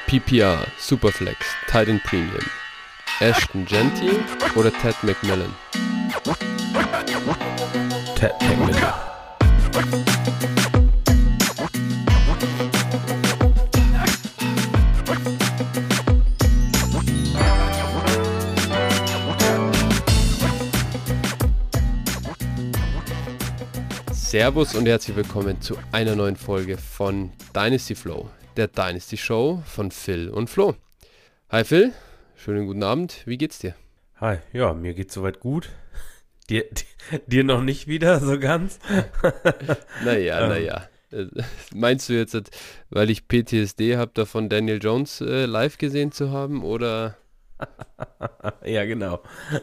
PPR, Superflex, Titan Premium, Ashton Genty oder Ted McMillan? Ted McMillan. Servus und herzlich willkommen zu einer neuen Folge von Dynasty Flow, der Dynasty Show von Phil und Flo. Hi Phil, schönen guten Abend, wie geht's dir? Hi, ja, mir geht's soweit gut. Dir noch nicht wieder so ganz? Naja. Meinst du jetzt, weil ich PTSD habe, davon Daniel Jones live gesehen zu haben, oder? Ja, genau.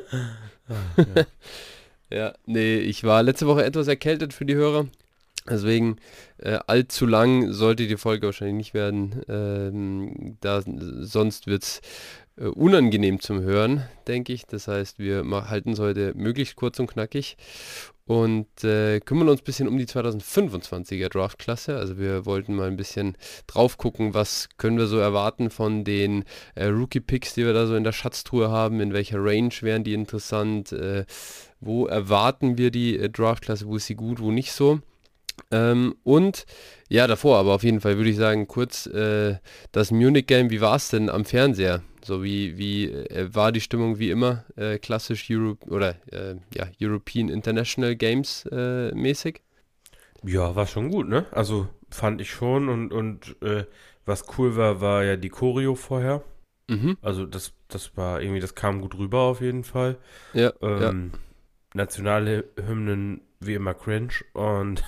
Ja, nee, ich war letzte Woche etwas erkältet für die Hörer. Deswegen allzu lang sollte die Folge wahrscheinlich nicht werden. Sonst wird es unangenehm zum Hören, denke ich. Das heißt, wir halten es heute möglichst kurz und knackig und kümmern uns ein bisschen um die 2025er Draft-Klasse. Also wir wollten mal ein bisschen drauf gucken, was können wir so erwarten von den Rookie-Picks, die wir da so in der Schatztruhe haben, in welcher Range wären die interessant, wo erwarten wir die Draft-Klasse, wo ist sie gut, wo nicht so. Und ja, davor, aber auf jeden Fall würde ich sagen, kurz das Munich-Game, wie war es denn am Fernseher? So wie war die Stimmung wie immer, klassisch European International Games mäßig? Ja, war schon gut, ne? Also fand ich schon und was cool war ja die Choreo vorher. Mhm. Also das war irgendwie, das kam gut rüber auf jeden Fall. Ja, Nationale Hymnen wie immer cringe und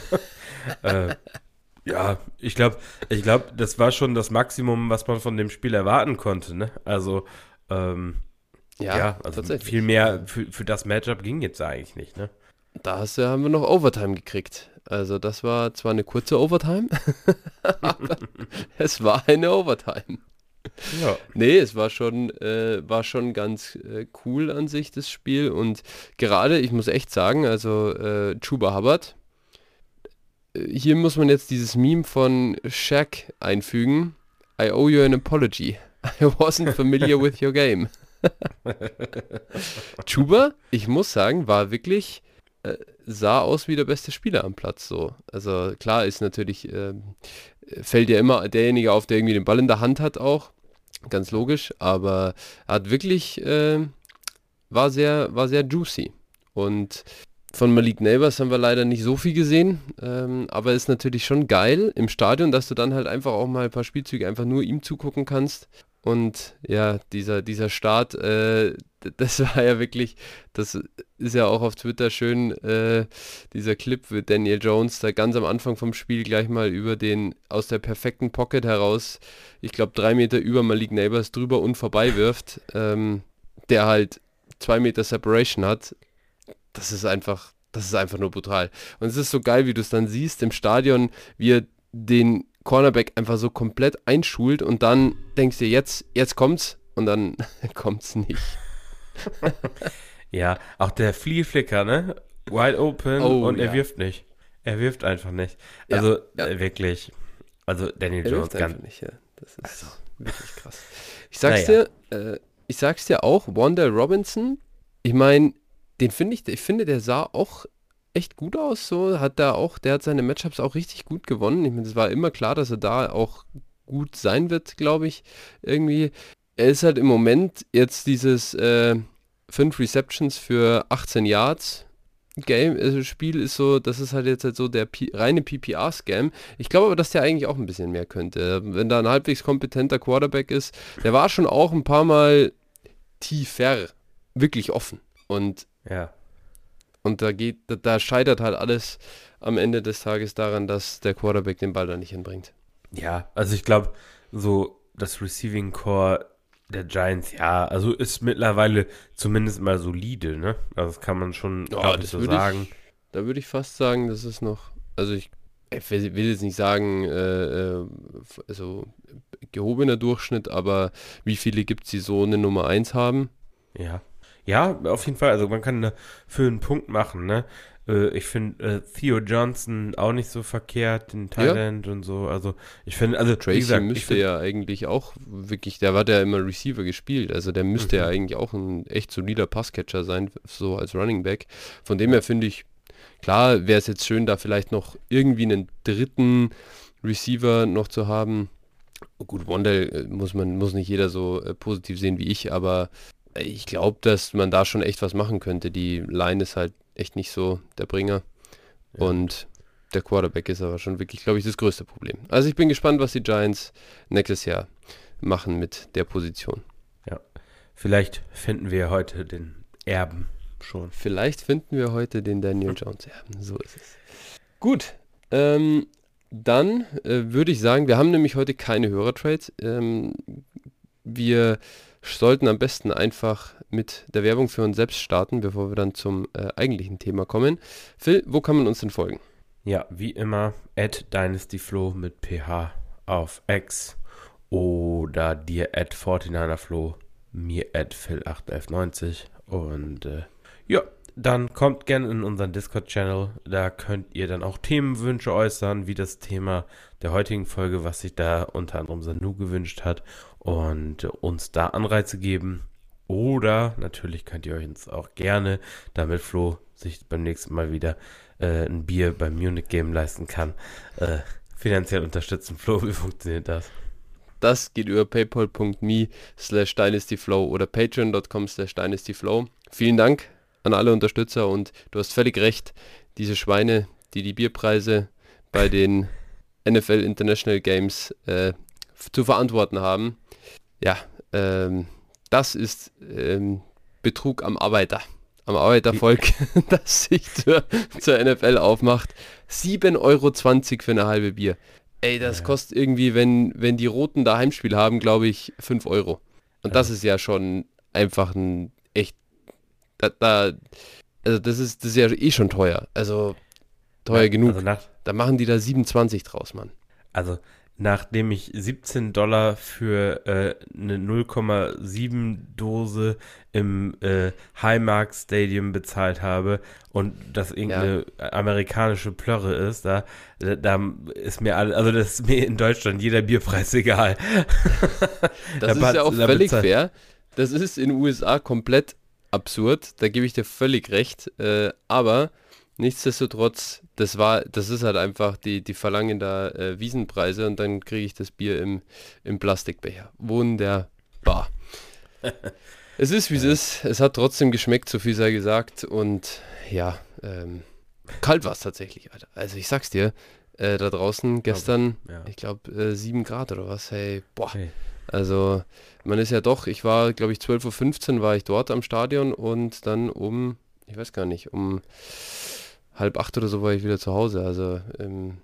ja, ich glaube, das war schon das Maximum, was man von dem Spiel erwarten konnte, ne? Also also tatsächlich. viel mehr für das Matchup ging jetzt eigentlich nicht, ne? Haben wir noch Overtime gekriegt. Also das war zwar eine kurze Overtime, aber es war eine Overtime. Ja. Nee, es war schon ganz cool an sich, das Spiel. Und gerade, ich muss echt sagen, also Chuba Hubbard, hier muss man jetzt dieses Meme von Shaq einfügen. I owe you an apology. I wasn't familiar with your game. Chuba, ich muss sagen, war wirklich, sah aus wie der beste Spieler am Platz. So. Also klar ist natürlich, fällt ja immer derjenige auf, der irgendwie den Ball in der Hand hat auch. Ganz logisch, aber er hat wirklich, war sehr juicy. Und von Malik Neighbors haben wir leider nicht so viel gesehen, aber ist natürlich schon geil im Stadion, dass du dann halt einfach auch mal ein paar Spielzüge einfach nur ihm zugucken kannst. Und ja, dieser Start, das war ja wirklich, das ist ja auch auf Twitter schön, dieser Clip mit Daniel Jones, da ganz am Anfang vom Spiel gleich mal aus der perfekten Pocket heraus, ich glaube 3 Meter über Malik Neighbors drüber und vorbei wirft, der halt 2 Meter Separation hat. Das ist einfach nur brutal. Und es ist so geil, wie du es dann siehst im Stadion, wie er den Cornerback einfach so komplett einschult und dann denkst du, jetzt kommt's und dann kommt's nicht. Ja, auch der Flea-Flicker, ne? Wide open und er wirft nicht. Er wirft einfach nicht. Also wirklich, also Daniel Jones wirft einfach nicht, ja. Das ist wirklich krass. Ich sag's dir auch, Wandale Robinson, ich meine, ich finde, der sah auch echt gut aus, so, der hat seine Matchups auch richtig gut gewonnen. Ich meine, es war immer klar, dass er da auch gut sein wird, glaube ich, irgendwie. Er ist halt im Moment jetzt dieses 5 Receptions für 18 Yards Spiel ist so, das ist halt so der reine PPR-Scam. Ich glaube aber, dass der eigentlich auch ein bisschen mehr könnte. Wenn da ein halbwegs kompetenter Quarterback ist, der war schon auch ein paar Mal tiefer, wirklich offen. Und da scheitert halt alles am Ende des Tages daran, dass der Quarterback den Ball da nicht hinbringt. Ja, also ich glaube, so das Receiving Core der Giants, ja, also ist mittlerweile zumindest mal solide, ne? Also das kann man schon so sagen. Da würde ich fast sagen, das ist noch, also ich will jetzt nicht sagen, also gehobener Durchschnitt, aber wie viele gibt es, die so eine Nummer 1 haben? Ja. Ja, auf jeden Fall. Also man kann für einen Punkt machen, ne? Ich finde Theo Johnson auch nicht so verkehrt, in Thailand und so. Also ich finde, also Tracy wie gesagt, müsste ja eigentlich auch wirklich, der hat ja immer Receiver gespielt, also der müsste ja eigentlich auch ein echt solider Passcatcher sein, so als Running Back. Von dem her finde ich, klar wäre es jetzt schön, da vielleicht noch irgendwie einen dritten Receiver noch zu haben. Gut, Wandale muss nicht jeder so positiv sehen wie ich, aber ich glaube, dass man da schon echt was machen könnte. Die Line ist halt echt nicht so der Bringer. Ja. Und der Quarterback ist aber schon wirklich, glaube ich, das größte Problem. Also ich bin gespannt, was die Giants nächstes Jahr machen mit der Position. Ja, vielleicht finden wir heute den Erben schon. Vielleicht finden wir heute den Daniel Jones Erben. So ist es. Gut, dann würde ich sagen, wir haben nämlich heute keine Hörertrades. Wir sollten am besten einfach mit der Werbung für uns selbst starten, bevor wir dann zum eigentlichen Thema kommen. Phil, wo kann man uns denn folgen? Ja, wie immer, @dynastyflo mit PH auf X oder dir @49erflo, mir @phil81190 und ja, dann kommt gerne in unseren Discord-Channel, da könnt ihr dann auch Themenwünsche äußern, wie das Thema der heutigen Folge, was sich da unter anderem Sanu gewünscht hat und uns da Anreize geben. Oder natürlich könnt ihr euch uns auch gerne, damit Flo sich beim nächsten Mal wieder ein Bier beim Munich Game leisten kann, finanziell unterstützen. Flo, wie funktioniert das? Das geht über paypal.me/dynastyflow oder patreon.com/dynastyflow. Vielen Dank an alle Unterstützer und du hast völlig recht, diese Schweine, die die Bierpreise bei den NFL International Games zu verantworten haben, ja, das ist Betrug am Arbeitervolk, das sich zur NFL aufmacht. 7,20 € für eine halbe Bier. Ey, das kostet irgendwie, wenn die Roten da Heimspiel haben, glaube ich, 5 €. Und das ist ja schon einfach ein echt, also das ist ja eh schon teuer. Also teuer genug. Also da machen die da 27 draus, Mann. Also nachdem ich $17 für eine 0,7 Dose im Highmark Stadium bezahlt habe und das irgendeine amerikanische Plörre ist, da ist mir also das ist mir in Deutschland jeder Bierpreis egal. Das ist ja auch völlig fair. Das ist in den USA komplett absurd, da gebe ich dir völlig recht, aber nichtsdestotrotz, das ist halt einfach, die verlangen da Wiesenpreise und dann kriege ich das Bier im Plastikbecher. Wunderbar. Es ist, wie es ist. Es hat trotzdem geschmeckt, so viel sei gesagt. Und ja, kalt war es tatsächlich, Alter. Also ich sag's dir, da draußen gestern, ich glaube 7 Grad oder was. Hey, boah. Hey. Also man ist ja doch, ich war, glaube ich, 12:15 Uhr war ich dort am Stadion und dann um 7:30 oder so war ich wieder zu Hause, also um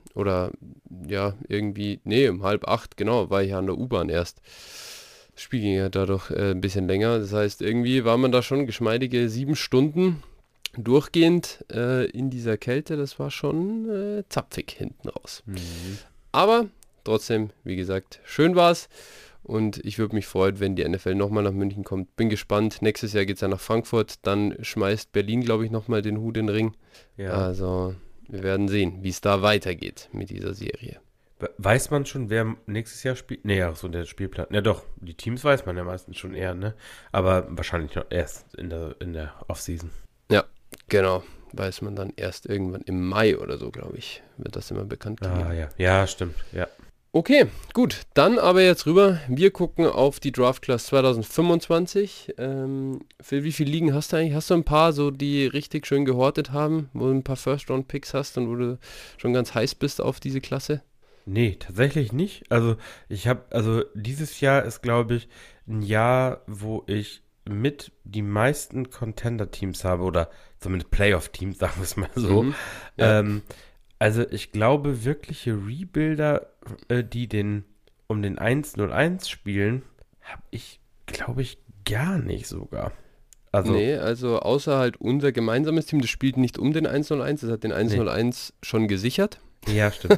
7:30, genau, war ich an der U-Bahn erst. Das Spiel ging ja dadurch ein bisschen länger, das heißt, irgendwie war man da schon geschmeidige 7 Stunden durchgehend in dieser Kälte, das war schon zapfig hinten raus. Aber trotzdem, wie gesagt, schön war's. Und ich würde mich freuen, wenn die NFL nochmal nach München kommt. Bin gespannt. Nächstes Jahr geht es ja nach Frankfurt. Dann schmeißt Berlin, glaube ich, nochmal den Hut in den Ring. Ja. Also wir werden sehen, wie es da weitergeht mit dieser Serie. Weiß man schon, wer nächstes Jahr spielt? Nee, so der Spielplan. Ja doch, die Teams weiß man ja meistens schon eher, ne? Aber wahrscheinlich noch erst in der Offseason. Ja, genau. Weiß man dann erst irgendwann im Mai oder so, glaube ich, wird das immer bekannt gegeben. Ja, stimmt, ja. Okay, gut, dann aber jetzt rüber. Wir gucken auf die Draft Class 2025. Phil, wie viele Ligen hast du eigentlich? Hast du ein paar, so die richtig schön gehortet haben, wo du ein paar First-Round-Picks hast und wo du schon ganz heiß bist auf diese Klasse? Nee, tatsächlich nicht. Also dieses Jahr ist, glaube ich, ein Jahr, wo ich mit die meisten Contender-Teams habe oder zumindest Playoff-Teams, sagen wir es mal so. Ja. Also ich glaube, wirkliche Rebuilder, die um den 1-0-1 spielen, habe ich, glaube ich, gar nicht sogar. Nee, also außer halt unser gemeinsames Team, das spielt nicht um den 1-0-1, das hat den 1-0-1 schon gesichert. Ja, stimmt.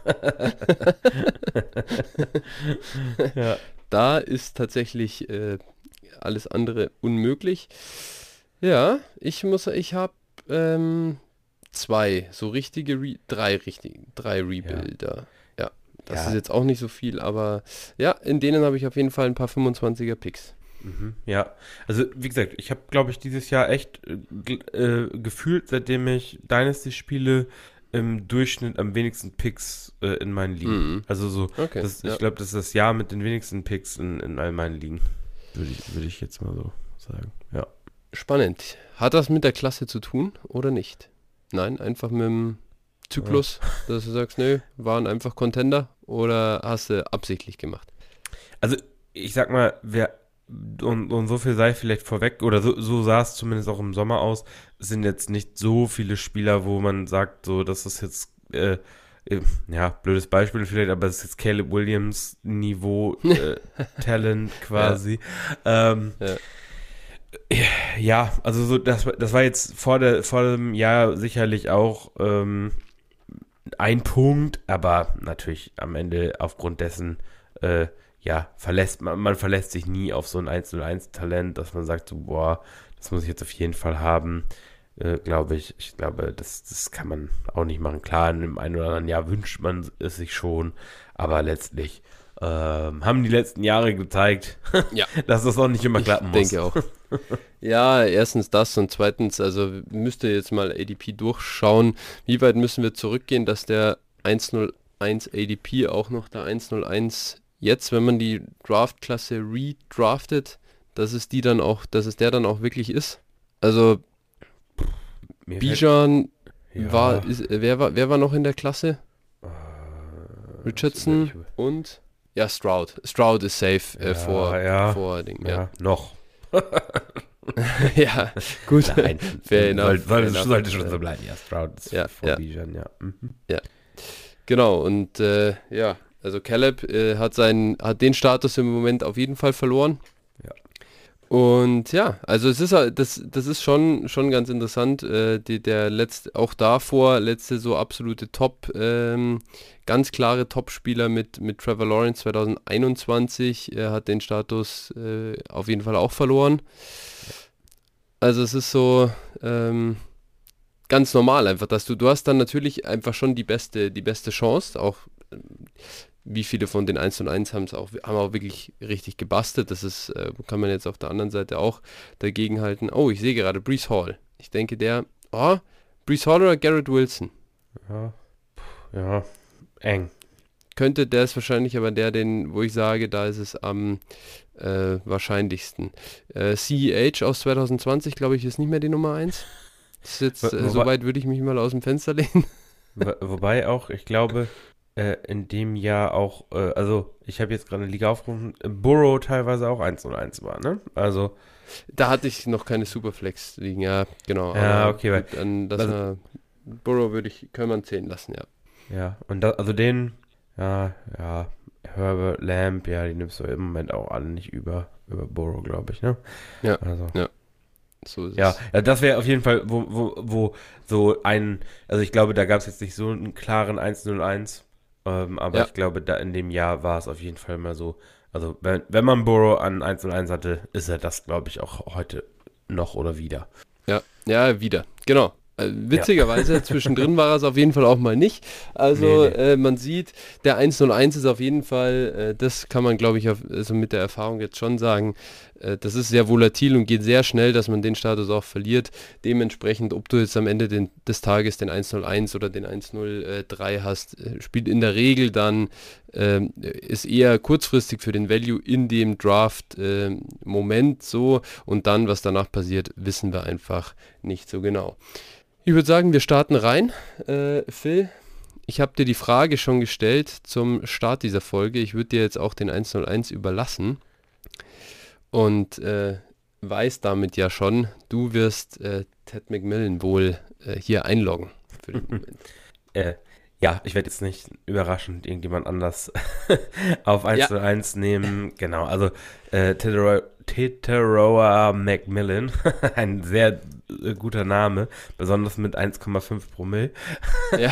Ja. Da ist tatsächlich alles andere unmöglich. Ja, ich habe drei Rebuilder. Ja, das ist jetzt auch nicht so viel, aber ja, in denen habe ich auf jeden Fall ein paar 25er Picks. Ja, also wie gesagt, ich habe, glaube ich, dieses Jahr echt gefühlt, seitdem ich Dynasty spiele, im Durchschnitt am wenigsten Picks in meinen Ligen. Also so, Okay, ich glaube, das ist das Jahr mit den wenigsten Picks in all meinen Ligen. Würde ich jetzt mal so sagen, ja. Spannend. Hat das mit der Klasse zu tun oder nicht? Nein, einfach mit dem Zyklus, dass du sagst, nö, waren einfach Contender oder hast du absichtlich gemacht? Also, ich sag mal, und so viel sei vielleicht vorweg, oder so sah es zumindest auch im Sommer aus, es sind jetzt nicht so viele Spieler, wo man sagt, so, das ist jetzt, ja, blödes Beispiel vielleicht, aber es ist jetzt Caleb Williams Niveau Talent quasi. Ja, also so, das war jetzt vor dem Jahr sicherlich auch ein Punkt, aber natürlich am Ende aufgrund dessen, ja, man verlässt sich nie auf so ein 101-Talent, dass man sagt, so, boah, das muss ich jetzt auf jeden Fall haben, glaube ich. Ich glaube, das kann man auch nicht machen. Klar, in einem einen oder anderen Jahr wünscht man es sich schon, aber letztlich haben die letzten Jahre gezeigt, dass das auch nicht immer klappen muss. Ich denke auch. Ja, erstens das und zweitens, also müsste jetzt mal ADP durchschauen, wie weit müssen wir zurückgehen, dass der 101 ADP auch noch der 101 jetzt, wenn man die Draftklasse redraftet, dass es der dann auch wirklich ist. Also Bijan wer war noch in der Klasse? Richardson und Stroud. Stroud ist safe vor Ding. Ja, noch. Ja, gut. Nein, sollte schon so bleiben. Ja, Stroud ist vor Bijan, ja. Ja, genau. Und also Caleb hat den Status im Moment auf jeden Fall verloren. Ja. Und ja, also es ist das ist schon ganz interessant. Der letzte so absolute ganz klare Top-Spieler mit Trevor Lawrence 2021 hat den Status auf jeden Fall auch verloren. Also es ist so ganz normal einfach, dass du hast dann natürlich einfach schon die beste Chance, auch wie viele von den 1 und 1 haben auch wirklich richtig gebastelt. Das ist, kann man jetzt auf der anderen Seite auch dagegen halten. Oh, ich sehe gerade Breece Hall. Ich denke Breece Hall oder Garrett Wilson? Ja, eng. Der ist wahrscheinlich aber wo ich sage, da ist es am wahrscheinlichsten. CEH aus 2020, glaube ich, ist nicht mehr die Nummer 1. Das ist jetzt, soweit würde ich mich mal aus dem Fenster lehnen. Wobei auch, ich glaube, in dem Jahr auch, also ich habe jetzt gerade eine Liga aufgerufen, Burrow teilweise auch 1-1 war, ne? Also da hatte ich noch keine Superflex liegen, ja, genau. Ja, okay. Burrow kann man 10 lassen, ja. Ja, und also Herbert, Lamb, ja, die nimmst du im Moment auch alle nicht über Burrow, glaube ich, ne? Ja, also. Ja. So ist es. Ja, das wäre auf jeden Fall, wo so also ich glaube, da gab es jetzt nicht so einen klaren 1-0-1, aber ich glaube, da in dem Jahr war es auf jeden Fall mal so, also wenn man Burrow an 1-0-1 hatte, ist er das, glaube ich, auch heute noch oder wieder. Ja, wieder, genau. Witzigerweise, zwischendrin war es auf jeden Fall auch mal nicht. Also nee. Man sieht, der 1-0-1 ist auf jeden Fall, das kann man, glaube ich, also mit der Erfahrung jetzt schon sagen, das ist sehr volatil und geht sehr schnell, dass man den Status auch verliert. Dementsprechend, ob du jetzt am Ende des Tages den 1-0-1 oder den 1-0-3 hast, spielt in der Regel dann, ist eher kurzfristig für den Value in dem Draft-Moment so, und dann, was danach passiert, wissen wir einfach nicht so genau. Ich würde sagen, wir starten rein. Phil, ich habe dir die Frage schon gestellt zum Start dieser Folge. Ich würde dir jetzt auch den 1-0-1 überlassen und weiß damit ja schon, du wirst Ted McMillan wohl hier einloggen für den Moment. Ja, ich werde jetzt nicht überraschend irgendjemand anders auf 1-1 nehmen. Genau, also Teteroa McMillan, ein sehr guter Name, besonders mit 1,5 Promille.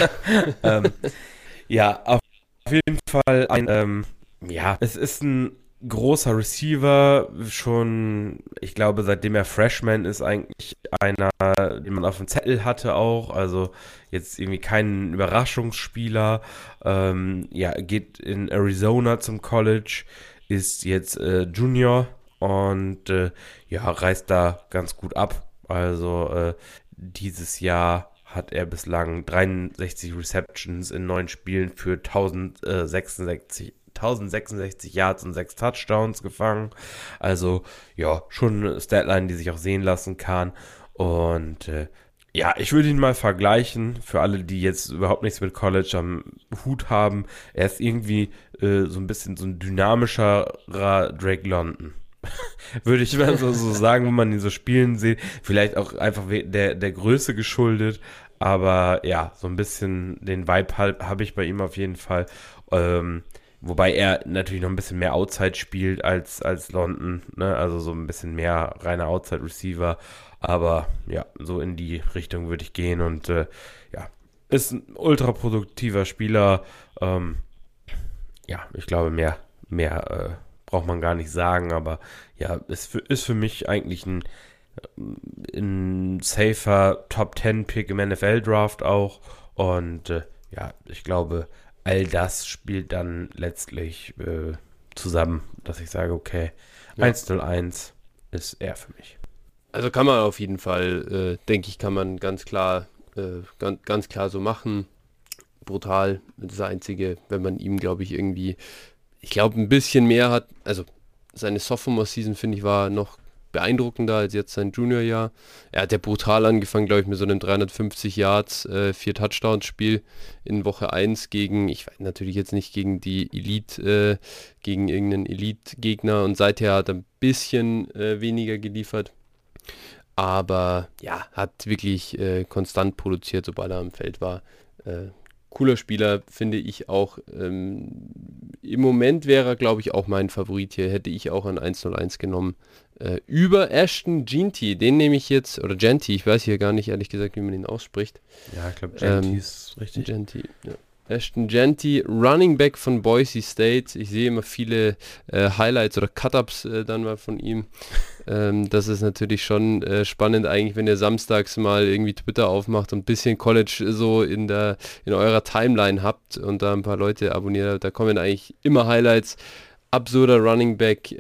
Ja. Ja, auf jeden Fall es ist ein großer Receiver, schon, ich glaube, seitdem er Freshman ist, eigentlich einer, den man auf dem Zettel hatte auch, also jetzt irgendwie kein Überraschungsspieler, geht in Arizona zum College, ist jetzt Junior und reißt da ganz gut ab, also dieses Jahr hat er bislang 63 Receptions in 9 Spielen für 1066 Yards und 6 Touchdowns gefangen. Also, ja, schon eine Statline, die sich auch sehen lassen kann. Und ich würde ihn mal vergleichen, für alle, die jetzt überhaupt nichts mit College am Hut haben. Er ist irgendwie so ein bisschen so ein dynamischerer Drake London. Würde ich mal so sagen, wenn man ihn so spielen sieht. Vielleicht auch einfach der Größe geschuldet. Aber ja, so ein bisschen den Vibe habe ich bei ihm auf jeden Fall. Wobei er natürlich noch ein bisschen mehr Outside spielt als London. Ne? Also so ein bisschen mehr reiner Outside-Receiver. Aber ja, so in die Richtung würde ich gehen. Und ist ein ultra produktiver Spieler. Ich glaube, mehr braucht man gar nicht sagen, aber ja, ist für mich eigentlich ein safer Top 10 Pick im NFL Draft auch und ich glaube, all das spielt dann letztlich zusammen, dass ich sage, okay, 101 ist er für mich. Also kann man auf jeden Fall, denke ich, kann man ganz klar so machen. Brutal, das Einzige, wenn man ihm, glaube ich, irgendwie, ich glaube, ein bisschen mehr hat, also seine Sophomore-Season, finde ich, war noch beeindruckender als jetzt sein Junior-Jahr. Er hat ja brutal angefangen, glaube ich, mit so einem 350 Yards, 4 Touchdowns-Spiel in Woche 1 gegen, ich weiß natürlich jetzt nicht gegen die Elite, gegen irgendeinen Elite-Gegner und seither hat er ein bisschen weniger geliefert. Aber ja, hat wirklich konstant produziert, sobald er am Feld war. Cooler Spieler, finde ich auch. Im Moment wäre er, glaube ich, auch mein Favorit hier. Hätte ich auch an 101 genommen. Über Ashton Jeanty, den nehme ich jetzt, oder Jeanty, ich weiß hier gar nicht, ehrlich gesagt, wie man ihn ausspricht. Ja, ich glaube, Jeanty ist richtig. Jeanty, ja. Ashton Jeanty, Running Back von Boise State. Ich sehe immer viele Highlights oder Cut-Ups dann mal von ihm. Das ist natürlich schon spannend eigentlich, wenn ihr samstags mal irgendwie Twitter aufmacht und ein bisschen College so in eurer Timeline habt und da ein paar Leute abonniert. Da kommen eigentlich immer Highlights. Absurder Running Back,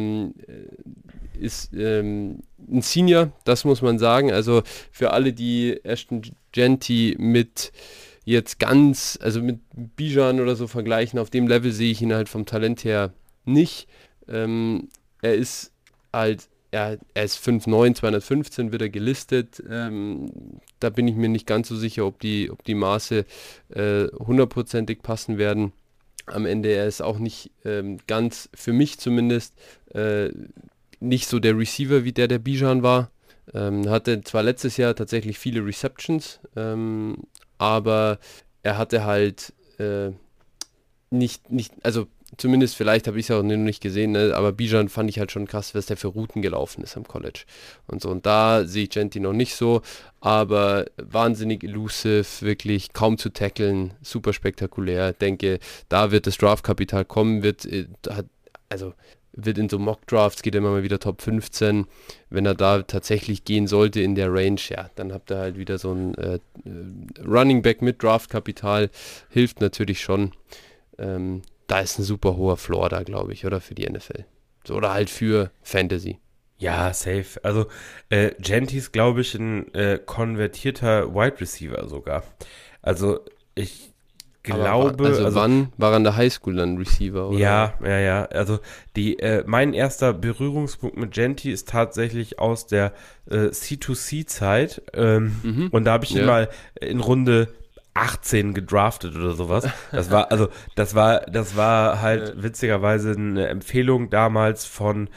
ist ein Senior, das muss man sagen. Also für alle, die Ashton Jeanty mit jetzt also mit Bijan oder so vergleichen, auf dem Level sehe ich ihn halt vom Talent her nicht. Er ist halt, er ist 5'9", 215 wird er gelistet. Da bin ich mir nicht ganz so sicher, ob die Maße hundertprozentig passen werden. Am Ende, er ist auch nicht ganz, für mich zumindest, nicht so der Receiver, wie der Bijan war. Hatte zwar letztes Jahr tatsächlich viele Receptions, aber er hatte halt nicht, also zumindest vielleicht habe ich es ja auch noch nicht gesehen, ne? Aber Bijan fand ich halt schon krass, was der für Routen gelaufen ist am College und so. Und da sehe ich Jeanty noch nicht so, aber wahnsinnig elusive, wirklich kaum zu tackeln, super spektakulär. Denke, da wird das Draftkapital kommen, wird in so Mock-Drafts, geht immer mal wieder Top 15. Wenn er da tatsächlich gehen sollte in der Range, ja, dann habt ihr halt wieder so ein Running Back mit Draftkapital, hilft natürlich schon. Da ist ein super hoher Floor da, glaube ich, oder für die NFL. So, oder halt für Fantasy. Ja, safe. Also Jeanty ist, glaube ich, ein konvertierter Wide Receiver sogar. Also ich glaube... Also wann war er an der Highschool dann Receiver? Oder? Ja. Also mein erster Berührungspunkt mit Jeanty ist tatsächlich aus der C2C-Zeit. Und da habe ich ihn mal in Runde 18 gedraftet oder sowas. Das war halt witzigerweise eine Empfehlung damals von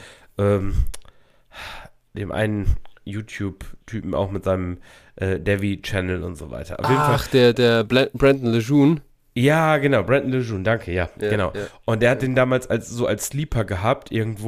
dem einen YouTube-Typen auch mit seinem Devi-Channel und so weiter. Auf jeden Fall. Der Brandon Lejeune. Ja, genau, Brandon Lejeune, danke, ja, genau. Ja. Und der hat den damals als Sleeper gehabt irgendwo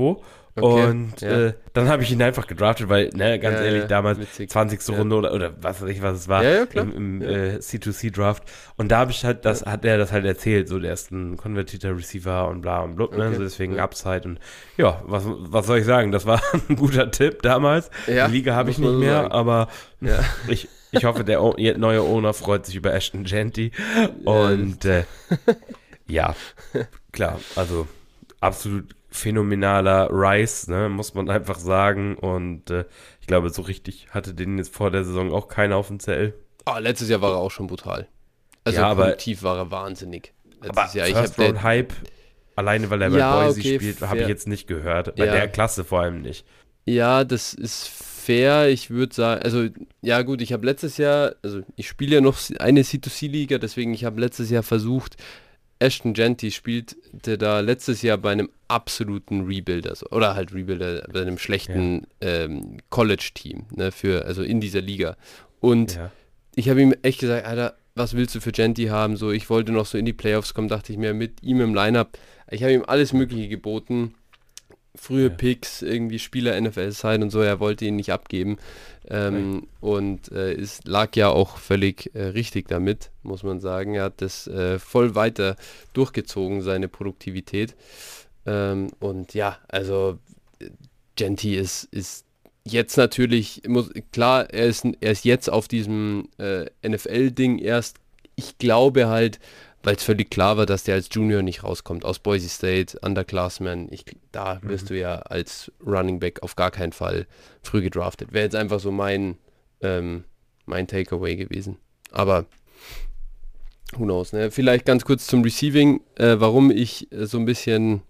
Okay, Und dann habe ich ihn einfach gedraftet, weil, ganz ehrlich, damals witzig. 20. Runde oder was weiß ich, was es war, Ja, klar. im C2C-Draft. Und da habe ich halt hat er das halt erzählt, so der ist ein konvertierter Receiver und bla und blub, Okay. so deswegen Upside und ja, was soll ich sagen, das war ein guter Tipp damals. Ja, Die Liga habe ich muss man nicht so mehr, sagen. aber Ja. ich hoffe, der neue Owner freut sich über Ashton Genty und ja, klar, also absolut phänomenaler Rise, ne, muss man einfach sagen. Und ich glaube, so richtig hatte den jetzt vor der Saison auch keiner auf dem Zettel. Letztes Jahr war er auch schon brutal. Also Ja, aber- produktiv war er wahnsinnig. Aber Letztes Jahr, First-Round-Hype, alleine weil er bei Ja, Boise okay, spielt, habe fair. ich jetzt nicht gehört. Bei Ja. der Klasse vor allem nicht. Ja, das ist fair. Ich würde sagen, also ja gut, ich habe letztes Jahr, also ich spiele ja noch eine C2C-Liga, deswegen ich habe letztes Jahr versucht, Ashton Genty spielte da letztes Jahr bei einem absoluten Rebuilder, oder halt Rebuilder, bei einem schlechten College-Team, ne, also in dieser Liga. Und Ja. ich habe ihm echt gesagt, Alter, was willst du für Genty haben? So, ich wollte noch so in die Playoffs kommen, dachte ich mir, mit ihm im Lineup. Ich habe ihm alles Mögliche geboten. Frühe Ja. Picks, irgendwie Spieler NFL-Side und so, er wollte ihn nicht abgeben. Und es lag ja auch völlig richtig damit, muss man sagen. Er hat das voll weiter durchgezogen, seine Produktivität. Und ja, also Genty ist jetzt natürlich, klar, er ist jetzt auf diesem NFL-Ding erst, ich glaube halt, weil es völlig klar war, dass der als Junior nicht rauskommt, aus Boise State, Underclassman, da wirst du ja als Running Back auf gar keinen Fall früh gedraftet. Wäre jetzt einfach so mein Takeaway gewesen. Aber who knows, ne? Vielleicht ganz kurz zum Receiving, warum ich so ein bisschen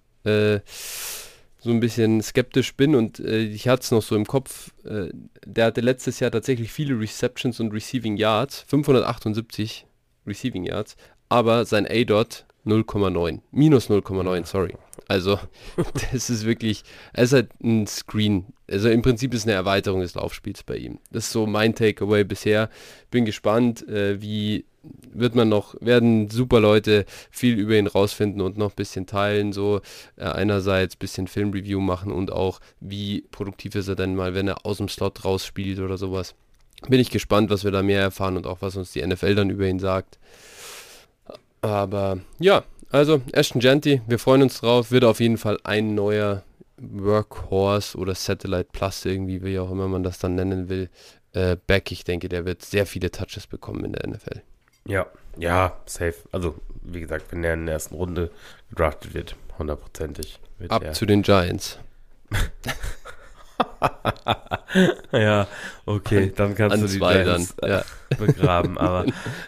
skeptisch bin und ich hatte es noch so im Kopf, der hatte letztes Jahr tatsächlich viele Receptions und Receiving Yards, 578 Receiving Yards, aber sein A-Dot 0,9, minus 0,9, sorry. Also das ist wirklich, er ist halt ein Screen, also im Prinzip ist eine Erweiterung des Laufspiels bei ihm. Das ist so mein Takeaway bisher. Bin gespannt, werden super Leute viel über ihn rausfinden und noch ein bisschen teilen, so einerseits ein bisschen Filmreview machen und auch, wie produktiv ist er denn mal, wenn er aus dem Slot rausspielt oder sowas. Bin ich gespannt, was wir da mehr erfahren und auch was uns die NFL dann über ihn sagt. Aber ja, also Ashton Genty, wir freuen uns drauf, wird auf jeden Fall ein neuer Workhorse oder Satellite Plus irgendwie, wie auch immer man das dann nennen will, Back. Ich denke, der wird sehr viele Touches bekommen in der NFL. Ja, safe. Also, wie gesagt, wenn er in der ersten Runde gedraftet wird, 100%ig. Ab zu den Giants. Ja, okay, dann kannst An du die zwei Giants dann, ja. begraben, aber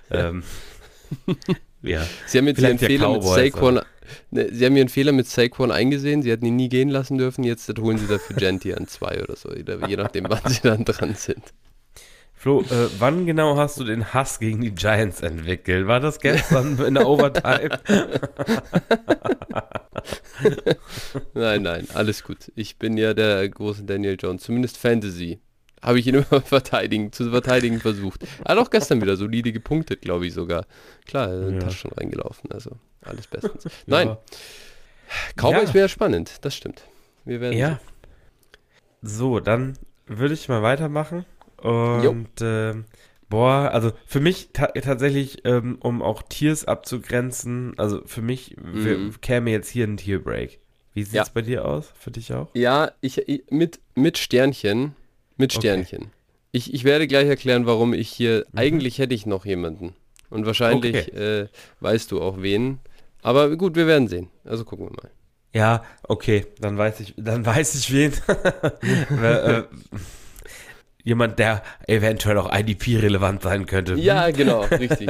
ja. Sie haben jetzt ihren Vielleicht der Fehler mit Cowboys, Saquon, sie haben ihren Fehler mit Saquon eingesehen, sie hätten ihn nie gehen lassen dürfen, jetzt holen sie dafür Genty an 2 oder so, je nachdem, wann sie dann dran sind. Flo, wann genau hast du den Hass gegen die Giants entwickelt? War das gestern in der Overtime? Nein, alles gut. Ich bin ja der große Daniel Jones, zumindest Fantasy. Habe ich ihn immer zu verteidigen versucht. Er hat auch gestern wieder solide gepunktet, glaube ich sogar. Klar, er ist Taschen schon reingelaufen, also alles bestens. Nein, Cowboys wäre spannend, das stimmt. Wir werden ja. So, dann würde ich mal weitermachen. Und also für mich tatsächlich, um auch Tiers abzugrenzen, also für mich käme jetzt hier ein Tierbreak. Wie sieht es bei dir aus? Für dich auch? Ja, ich mit Sternchen. Mit Sternchen. Okay. Ich werde gleich erklären, warum ich hier, eigentlich hätte ich noch jemanden. Und wahrscheinlich weißt du auch wen. Aber gut, wir werden sehen. Also gucken wir mal. Ja, okay, dann weiß ich wen. Jemand, der eventuell auch IDP-relevant sein könnte. Ja, genau, richtig.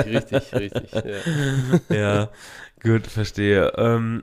Ja, gut, verstehe.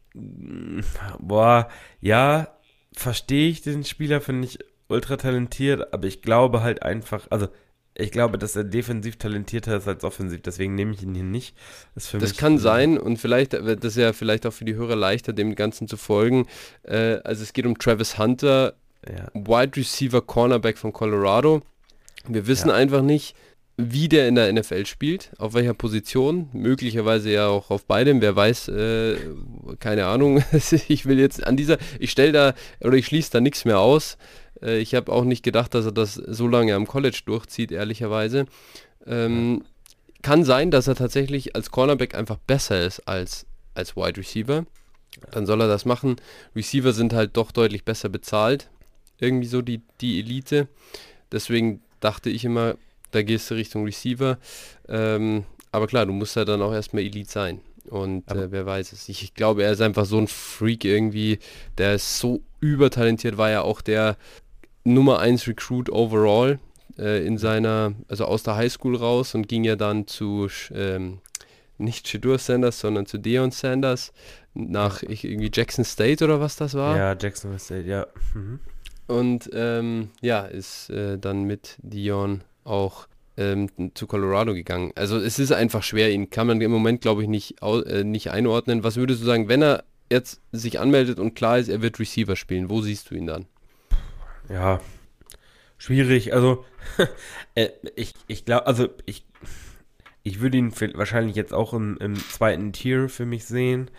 Verstehe ich den Spieler, finde ich ultra talentiert, aber ich glaube halt einfach, also ich glaube, dass er defensiv talentierter ist als offensiv, deswegen nehme ich ihn hier nicht. Das kann sein und vielleicht, das ist ja vielleicht auch für die Hörer leichter, dem Ganzen zu folgen. Also es geht um Travis Hunter, Wide Receiver Cornerback von Colorado. Wir wissen einfach nicht, wie der in der NFL spielt, auf welcher Position, möglicherweise ja auch auf beidem, wer weiß, keine Ahnung, ich will jetzt ich stelle da, oder ich schließe da nichts mehr aus. Ich habe auch nicht gedacht, dass er das so lange am College durchzieht, ehrlicherweise. Kann sein, dass er tatsächlich als Cornerback einfach besser ist als Wide Receiver. Dann soll er das machen. Receiver sind halt doch deutlich besser bezahlt. Irgendwie so die Elite. Deswegen dachte ich immer, da gehst du Richtung Receiver. Aber klar, du musst ja dann auch erstmal Elite sein. Und wer weiß es. Ich glaube, er ist einfach so ein Freak irgendwie. Der ist so übertalentiert, war ja auch der Nummer 1 Recruit overall also aus der Highschool raus und ging ja dann zu nicht Shedeur Sanders, sondern zu Deion Sanders nach irgendwie Jackson State oder was das war. Ja, Jackson State, ja. Und ist dann mit Deion auch zu Colorado gegangen. Also es ist einfach schwer, ihn kann man im Moment, glaube ich, nicht einordnen. Was würdest du sagen, wenn er jetzt sich anmeldet und klar ist, er wird Receiver spielen, wo siehst du ihn dann? Ja, schwierig. Also ich glaube, ich würde ihn wahrscheinlich jetzt auch im zweiten Tier für mich sehen.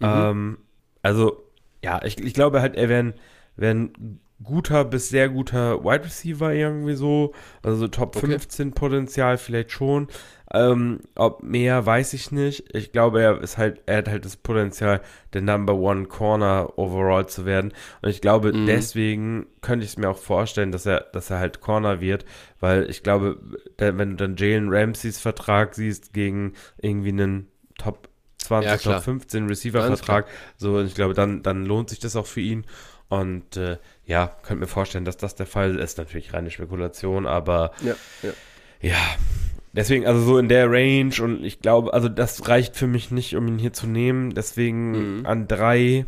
Ich glaube halt, er wäre ein guter bis sehr guter Wide Receiver irgendwie so. Also so Top 15 Potenzial vielleicht schon. Ob mehr, weiß ich nicht. Ich glaube, er hat halt das Potenzial, der Number One Corner overall zu werden. Und ich glaube, deswegen könnte ich es mir auch vorstellen, dass er halt Corner wird, weil ich glaube, wenn du dann Jalen Ramseys Vertrag siehst gegen irgendwie einen Top 20, Top 15 Receiver-Vertrag, so, und ich glaube, dann lohnt sich das auch für ihn. Und könnte mir vorstellen, dass das der Fall ist. Natürlich reine Spekulation, aber ja. Deswegen, also so in der Range, und ich glaube, also das reicht für mich nicht, um ihn hier zu nehmen. Deswegen an 3.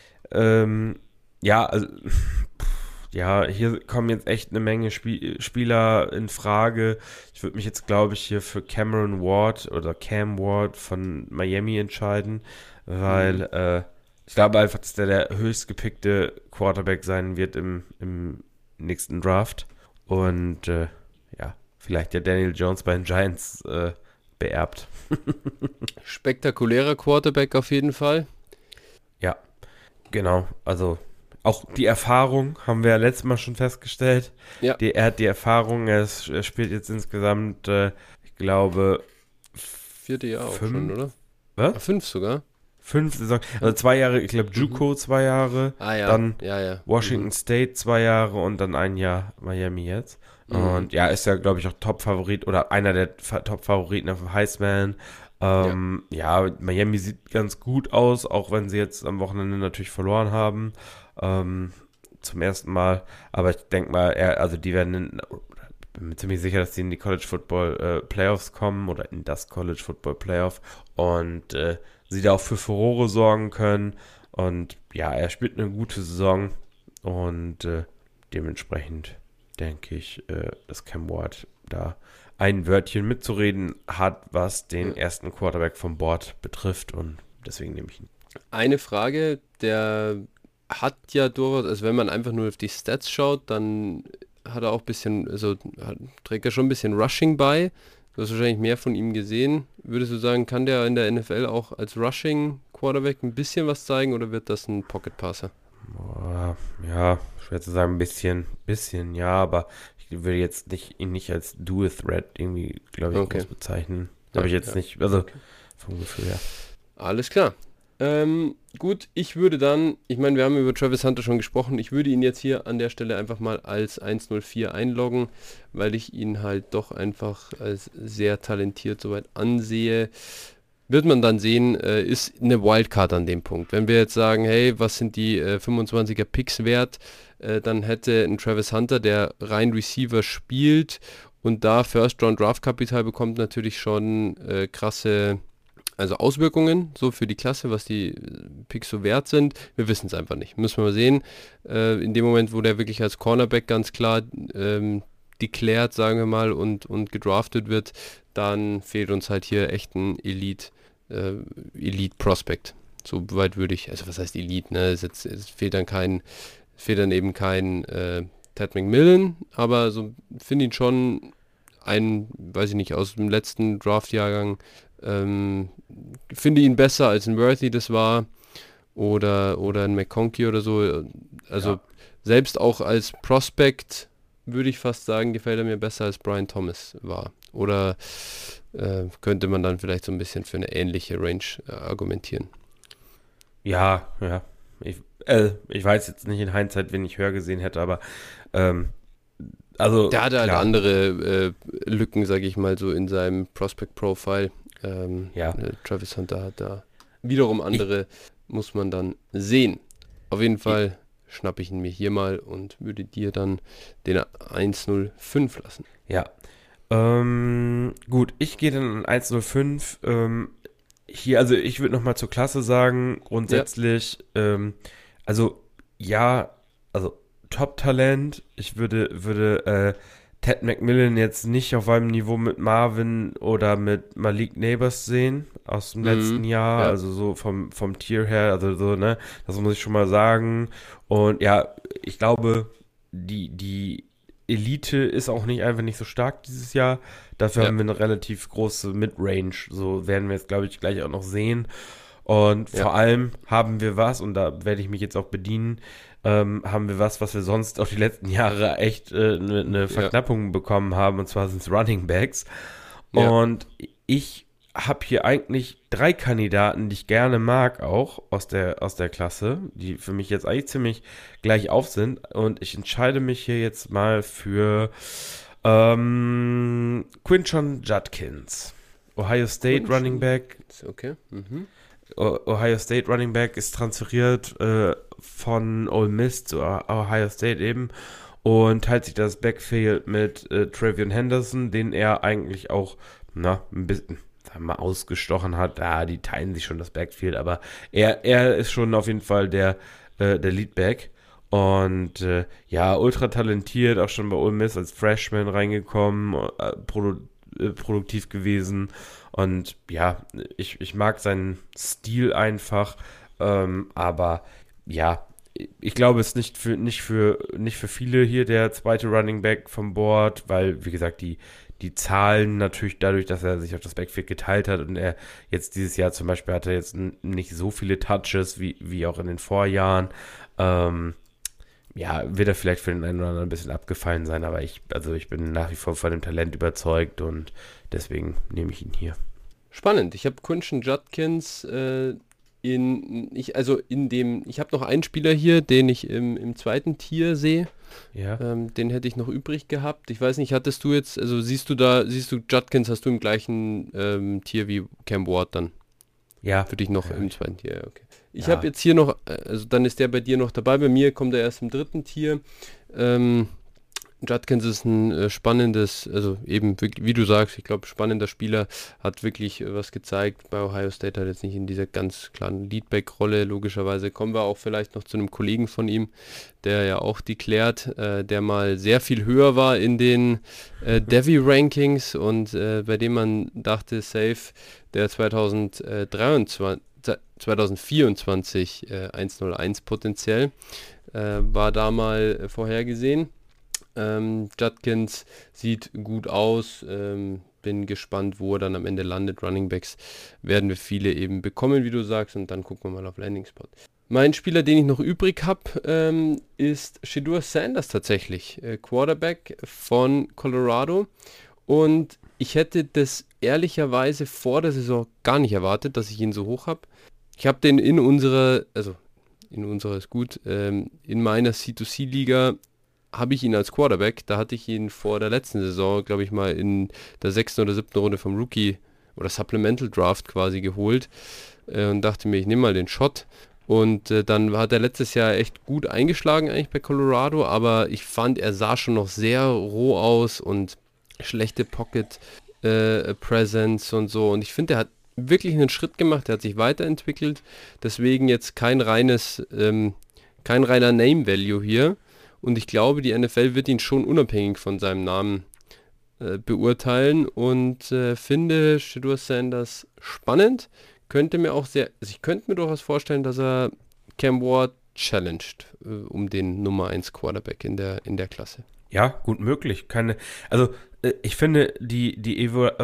Hier kommen jetzt echt eine Menge Spieler in Frage. Ich würde mich jetzt, glaube ich, hier für Cameron Ward oder Cam Ward von Miami entscheiden, weil ich glaube einfach, dass der höchstgepickte Quarterback sein wird im nächsten Draft. Und vielleicht ja Daniel Jones bei den Giants beerbt. Spektakulärer Quarterback auf jeden Fall. Ja, genau. Also auch die Erfahrung haben wir ja letztes Mal schon festgestellt. Ja. Er hat die Erfahrung, er spielt jetzt insgesamt, ich glaube, 4. Jahr auch schon, oder? Was? 5 sogar. 5 Saison, also 2 Jahre, ich glaube JUCO 2 Jahre, dann Washington State 2 Jahre und dann 1 Jahr Miami jetzt. Und ist ja, glaube ich, auch Top-Favorit oder einer der Top-Favoriten auf dem Heisman. Miami sieht ganz gut aus, auch wenn sie jetzt am Wochenende natürlich verloren haben. Zum ersten Mal. Aber ich denke mal, die werden bin mir ziemlich sicher, dass die in die College Football Playoffs kommen oder in das College Football Playoff und sie da auch für Furore sorgen können. Und ja, er spielt eine gute Saison und dementsprechend denke ich, dass Cam Ward da ein Wörtchen mitzureden hat, was den ersten Quarterback vom Board betrifft, und deswegen nehme ich ihn. Eine Frage, der hat ja durchaus, also wenn man einfach nur auf die Stats schaut, dann hat er auch ein bisschen, trägt er schon ein bisschen Rushing bei. Du hast wahrscheinlich mehr von ihm gesehen. Würdest du sagen, kann der in der NFL auch als Rushing Quarterback ein bisschen was zeigen, oder wird das ein Pocket Passer? Ja, schwer zu sagen, ein bisschen, ja, aber ich würde jetzt ihn nicht als Dual Threat irgendwie, glaube ich, groß bezeichnen. Habe ich jetzt nicht, vom Gefühl her. Alles klar. Gut, ich würde dann, ich meine, wir haben über Travis Hunter schon gesprochen, ich würde ihn jetzt hier an der Stelle einfach mal als 104 einloggen, weil ich ihn halt doch einfach als sehr talentiert soweit ansehe. Wird man dann sehen, ist eine Wildcard an dem Punkt. Wenn wir jetzt sagen, hey, was sind die 25er Picks wert, dann hätte ein Travis Hunter, der rein Receiver spielt und da First-Round-Draft-Kapital bekommt, natürlich schon krasse Auswirkungen so für die Klasse, was die Picks so wert sind. Wir wissen es einfach nicht. Müssen wir mal sehen. In dem Moment, wo der wirklich als Cornerback ganz klar declared, sagen wir mal, und gedraftet wird, dann fehlt uns halt hier echt ein Elite-Prospect. So weit würde ich, was heißt Elite, ne? Es fehlt dann eben kein Ted McMillan, aber so finde ihn schon weiß ich nicht, aus dem letzten Draft-Jahrgang, finde ihn besser als ein Worthy das war oder ein McConkey oder so. Also selbst auch als Prospect würde ich fast sagen, gefällt er mir besser als Brian Thomas war. Oder könnte man dann vielleicht so ein bisschen für eine ähnliche Range argumentieren. Ja. Ich weiß jetzt nicht in Hindsight, wen ich höher gesehen hätte, aber also Der hatte halt klar. andere Lücken, sage ich mal, so in seinem Prospect-Profile. Ja. Travis Hunter hat da wiederum andere, muss man dann sehen. Auf jeden Fall schnappe ich ihn mir hier mal und würde dir dann den 105 lassen. Ja. Gut, ich gehe dann an 105. Hier, also ich würde nochmal zur Klasse sagen, grundsätzlich, also Top-Talent. Ich würde Ted McMillan jetzt nicht auf einem Niveau mit Marvin oder mit Malik Neighbors sehen aus dem letzten Jahr, ja. also so vom Tier her, also so, ne, das muss ich schon mal sagen. Und ja, ich glaube, die Elite ist auch einfach nicht so stark dieses Jahr. Dafür haben wir eine relativ große Midrange. So werden wir jetzt, glaube ich, gleich auch noch sehen. Und vor allem haben wir was, und da werde ich mich jetzt auch bedienen, haben wir was wir sonst auch die letzten Jahre echt eine Verknappung bekommen haben, und zwar sind es Running Backs. Ja. Und ich habe hier eigentlich 3 Kandidaten, die ich gerne mag, auch aus der Klasse, die für mich jetzt eigentlich ziemlich gleich auf sind. Und ich entscheide mich hier jetzt mal für Quinshon Judkins, Ohio State Running Back. Okay. Ohio State Running Back ist transferiert von Ole Miss zu Ohio State eben und teilt sich das Backfield mit Travion Henderson, den er eigentlich auch ein bisschen mal ausgestochen hat. Die teilen sich schon das Backfield, aber er ist schon auf jeden Fall der Leadback. Und ultra talentiert, auch schon bei Ole Miss als Freshman reingekommen, produktiv gewesen. Und ja, ich mag seinen Stil einfach, aber ja, ich glaube, es ist nicht für viele hier der zweite Running Back vom Board, weil, wie gesagt, die Zahlen natürlich dadurch, dass er sich auf das Backfield geteilt hat und er jetzt dieses Jahr zum Beispiel hatte jetzt nicht so viele Touches wie auch in den Vorjahren, wird er vielleicht für den einen oder anderen ein bisschen abgefallen sein, aber ich bin nach wie vor von dem Talent überzeugt und deswegen nehme ich ihn hier. Spannend. Ich habe Quinshon Judkins ich habe noch einen Spieler hier, den ich im zweiten Tier sehe. Ja. Den hätte ich noch übrig gehabt. Ich weiß nicht, siehst du Judkins, hast du im gleichen Tier wie Cam Ward dann? Ja. Für dich noch im zweiten Tier, okay. Ich habe jetzt hier noch, also dann ist der bei dir noch dabei, bei mir kommt er erst im dritten Tier. Judkins ist ein spannendes, also eben, wie du sagst, ich glaube, spannender Spieler, hat wirklich was gezeigt. Bei Ohio State hat jetzt nicht in dieser ganz klaren Leadback-Rolle, logischerweise kommen wir auch vielleicht noch zu einem Kollegen von ihm, der ja auch deklärt, der mal sehr viel höher war in den Devy-Rankings und bei dem man dachte, safe, der 2024 101 potenziell, war da mal vorhergesehen. Judkins sieht gut aus, bin gespannt, wo er dann am Ende landet. Running Backs werden wir viele eben bekommen, wie du sagst, und dann gucken wir mal auf Landing Spot. Mein Spieler, den ich noch übrig habe, ist Shedeur Sanders tatsächlich, Quarterback von Colorado, und ich hätte das ehrlicherweise vor der Saison gar nicht erwartet, dass ich ihn so hoch habe. Ich habe den in meiner C2C-Liga habe ich ihn als Quarterback. Da hatte ich ihn vor der letzten Saison, glaube ich mal, in der 6. oder 7. Runde vom Rookie oder Supplemental Draft quasi geholt und dachte mir, ich nehme mal den Shot. Und dann hat er letztes Jahr echt gut eingeschlagen eigentlich bei Colorado, aber ich fand, er sah schon noch sehr roh aus und schlechte Pocket Presence und so. Und ich finde, er hat wirklich einen Schritt gemacht, er hat sich weiterentwickelt. Deswegen jetzt kein reiner Name Value hier. Und ich glaube, die NFL wird ihn schon unabhängig von seinem Namen beurteilen und finde Shedeur Sanders spannend. Ich könnte mir durchaus vorstellen, dass er Cam Ward challenged um den Nummer 1 Quarterback in der Klasse. Ja, gut möglich. Also Ich finde die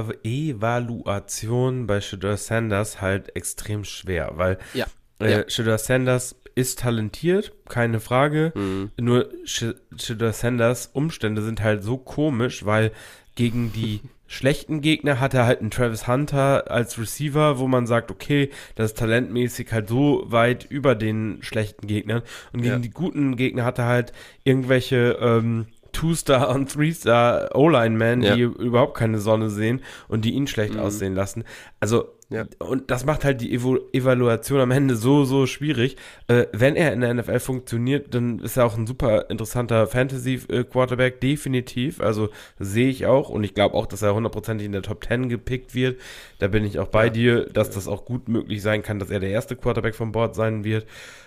Evaluation bei Shedeur Sanders halt extrem schwer, weil Ja. Ja. Shedeur Sanders ist talentiert, keine Frage. Mhm. Nur Shedeur Sanders Umstände sind halt so komisch, weil gegen die schlechten Gegner hat er halt einen Travis Hunter als Receiver, wo man sagt, okay, das ist talentmäßig halt so weit über den schlechten Gegnern. Und gegen die guten Gegner hat er halt irgendwelche Two-Star und Three-Star O-Line-Men, die überhaupt keine Sonne sehen und die ihn schlecht aussehen lassen. Also, und das macht halt die Evaluation am Ende so schwierig. Wenn er in der NFL funktioniert, dann ist er auch ein super interessanter Fantasy-Quarterback, definitiv. Also, sehe ich auch. Und ich glaube auch, dass er hundertprozentig in der Top 10 gepickt wird. Da bin ich auch bei dir, dass das auch gut möglich sein kann, dass er der erste Quarterback vom Board sein wird.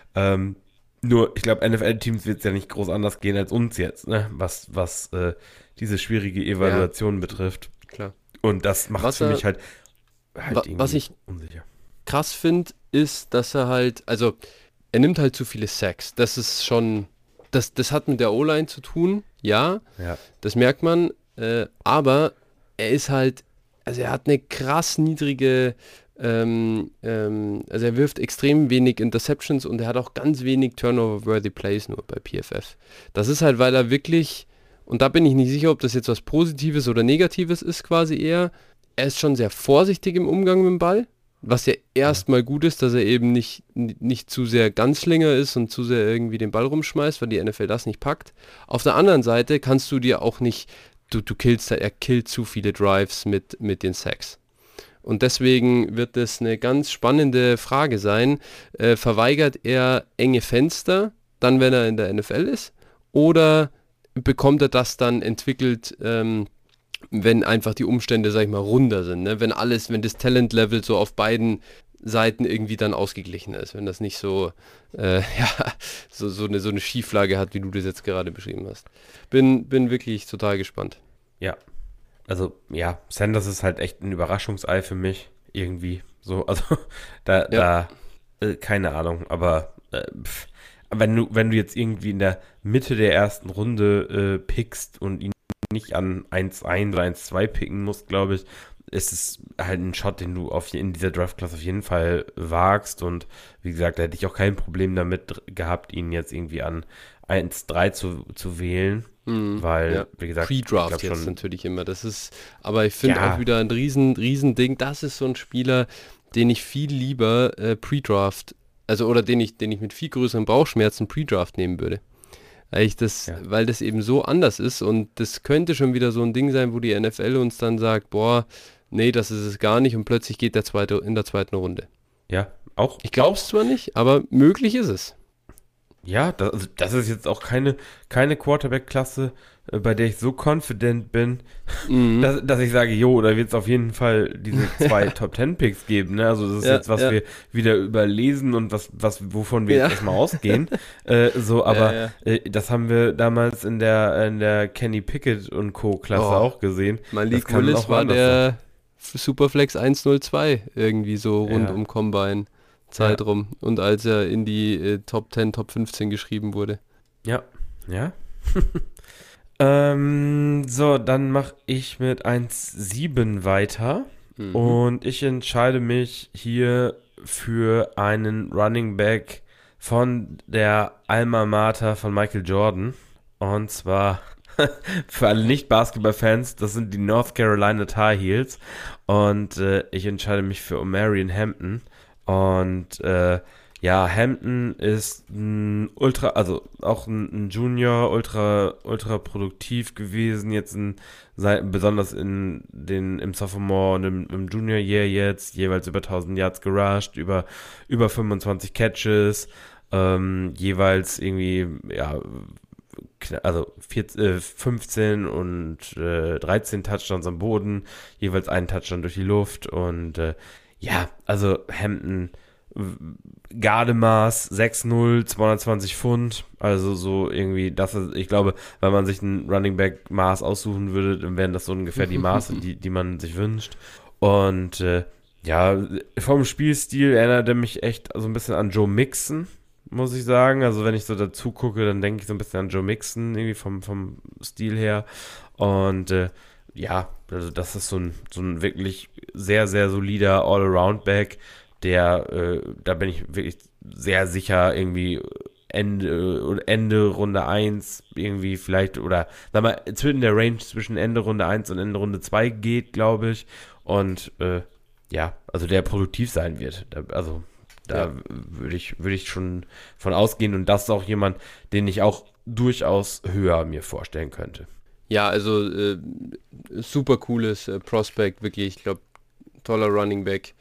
Nur, ich glaube, NFL-Teams wird es ja nicht groß anders gehen als uns jetzt, ne? Was diese schwierige Evaluation betrifft. Klar. Und das macht es für mich halt irgendwie was ich unsicher. krass finde, ist, dass er nimmt halt zu viele Sacks. Das ist schon, das hat mit der O-Line zu tun, ja, das merkt man, aber er ist halt, also er hat eine krass niedrige, also er wirft extrem wenig Interceptions und er hat auch ganz wenig Turnover-worthy Plays nur bei PFF. Das ist halt, weil er wirklich, und da bin ich nicht sicher, ob das jetzt was Positives oder Negatives ist quasi eher, er ist schon sehr vorsichtig im Umgang mit dem Ball, was ja erstmal gut ist, dass er eben nicht zu sehr Ganzlinger ist und zu sehr irgendwie den Ball rumschmeißt, weil die NFL das nicht packt. Auf der anderen Seite kannst du dir auch nicht, er killt zu viele Drives mit den Sacks. Und deswegen wird das eine ganz spannende Frage sein. Verweigert er enge Fenster, dann wenn er in der NFL ist, oder bekommt er das dann entwickelt, wenn einfach die Umstände, sag ich mal, runder sind, ne? Wenn das Talent-Level so auf beiden Seiten irgendwie dann ausgeglichen ist, wenn das nicht so, so eine Schieflage hat, wie du das jetzt gerade beschrieben hast. Bin wirklich total gespannt. Ja, also ja, Sanders ist halt echt ein Überraschungsei für mich, irgendwie. So, also keine Ahnung, aber wenn du jetzt irgendwie in der Mitte der ersten Runde pickst und ihn nicht an 1-1 oder 1-2 picken musst, glaube ich, ist es halt ein Shot, den du in dieser Draft-Class auf jeden Fall wagst. Und wie gesagt, da hätte ich auch kein Problem damit gehabt, ihn jetzt irgendwie an 1-3 zu wählen. Weil, wie gesagt, Pre-Draft jetzt schon natürlich immer. Das ist, aber ich finde auch wieder ein riesen Ding. Das ist so ein Spieler, den ich viel lieber Pre-Draft, also oder den ich mit viel größeren Bauchschmerzen Pre-Draft nehmen würde. Weil das eben so anders ist und das könnte schon wieder so ein Ding sein, wo die NFL uns dann sagt, boah, nee, das ist es gar nicht und plötzlich geht der Zweite in der zweiten Runde. Ja, auch. Ich glaube es zwar nicht, aber möglich ist es. Ja, das ist jetzt auch keine Quarterback-Klasse, bei der ich so confident bin, dass ich sage, jo, da wird es auf jeden Fall diese 2 Top-10-Picks geben. Ne? Also das ist jetzt, was wir wieder überlesen und wovon wir jetzt erstmal ausgehen. Aber das haben wir damals in der Kenny Pickett und Co-Klasse auch gesehen. Malik Willis war der Superflex 102 irgendwie so rund um Combine. Zeit rum und als er in die Top 10, Top 15 geschrieben wurde. Ja. So, dann mache ich mit 1,7 weiter und ich entscheide mich hier für einen Running Back von der Alma Mater von Michael Jordan und zwar für alle Nicht-Basketball-Fans, das sind die North Carolina Tar Heels und ich entscheide mich für Omarion Hampton. Und Hampton ist ein auch ein Junior, ultra produktiv gewesen, jetzt besonders im Sophomore und im Junior Year jetzt, jeweils über 1000 Yards gerusht, über 25 Catches, jeweils irgendwie, 15 und 13 Touchdowns am Boden, jeweils einen Touchdown durch die Luft und Hampton, Gardemaß, 6'0", 220 Pfund, also so irgendwie, ich glaube, wenn man sich ein Running Back Maß aussuchen würde, dann wären das so ungefähr die Maße, die man sich wünscht. Und vom Spielstil erinnert er mich echt so ein bisschen an Joe Mixon, muss ich sagen. Also wenn ich so dazu gucke, dann denke ich so ein bisschen an Joe Mixon, irgendwie vom Stil her. Und ja, also das ist so ein wirklich sehr, sehr solider All-Around-Back, da bin ich wirklich sehr sicher, irgendwie Ende Runde 1 irgendwie vielleicht, oder sag mal, in der Range zwischen Ende Runde 1 und Ende Runde 2 geht, glaube ich. Und ja, also der produktiv sein wird. Da würde ich schon von ausgehen, und das ist auch jemand, den ich auch durchaus höher mir vorstellen könnte. Ja, also super cooles Prospect, wirklich, ich glaube, toller Running Back.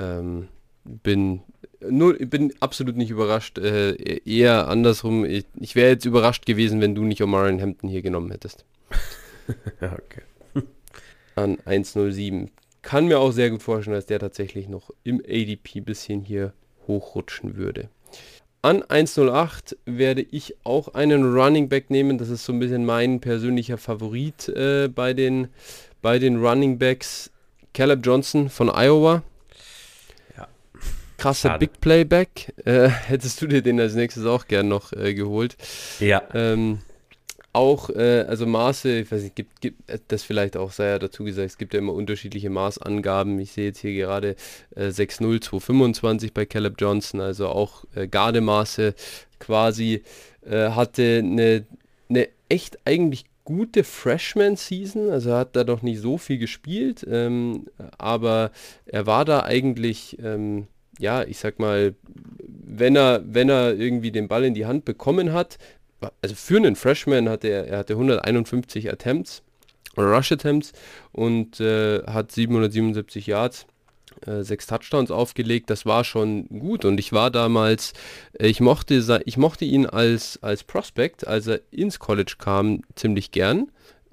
Bin absolut nicht überrascht, eher andersrum. Ich wäre jetzt überrascht gewesen, wenn du nicht Omarion Hampton hier genommen hättest. Ja, okay. An 1,07. Kann mir auch sehr gut vorstellen, dass der tatsächlich noch im ADP ein bisschen hier hochrutschen würde. An 1,08 werde ich auch einen Running Back nehmen. Das ist so ein bisschen mein persönlicher Favorit bei den Running Backs. Caleb Johnson von Iowa. Ja. Krasser Schade. Big Playback. Hättest du dir den als nächstes auch gern noch geholt? Ja. Auch, also Maße, ich weiß nicht, gibt das vielleicht auch, sei ja dazu gesagt, es gibt ja immer unterschiedliche Maßangaben. Ich sehe jetzt hier gerade 6'0", 225 bei Caleb Johnson, also auch Gardemaße quasi, hatte eine echt eigentlich gute Freshman-Season, also er hat da noch nicht so viel gespielt, aber er war da eigentlich, ja, ich sag mal, wenn er irgendwie den Ball in die Hand bekommen hat, also für einen Freshman hatte er hatte 151 Attempts oder Rush Attempts und hat 777 Yards, 6 Touchdowns aufgelegt. Das war schon gut, und ich war damals, ich mochte ihn als Prospect, als er ins College kam, ziemlich gern.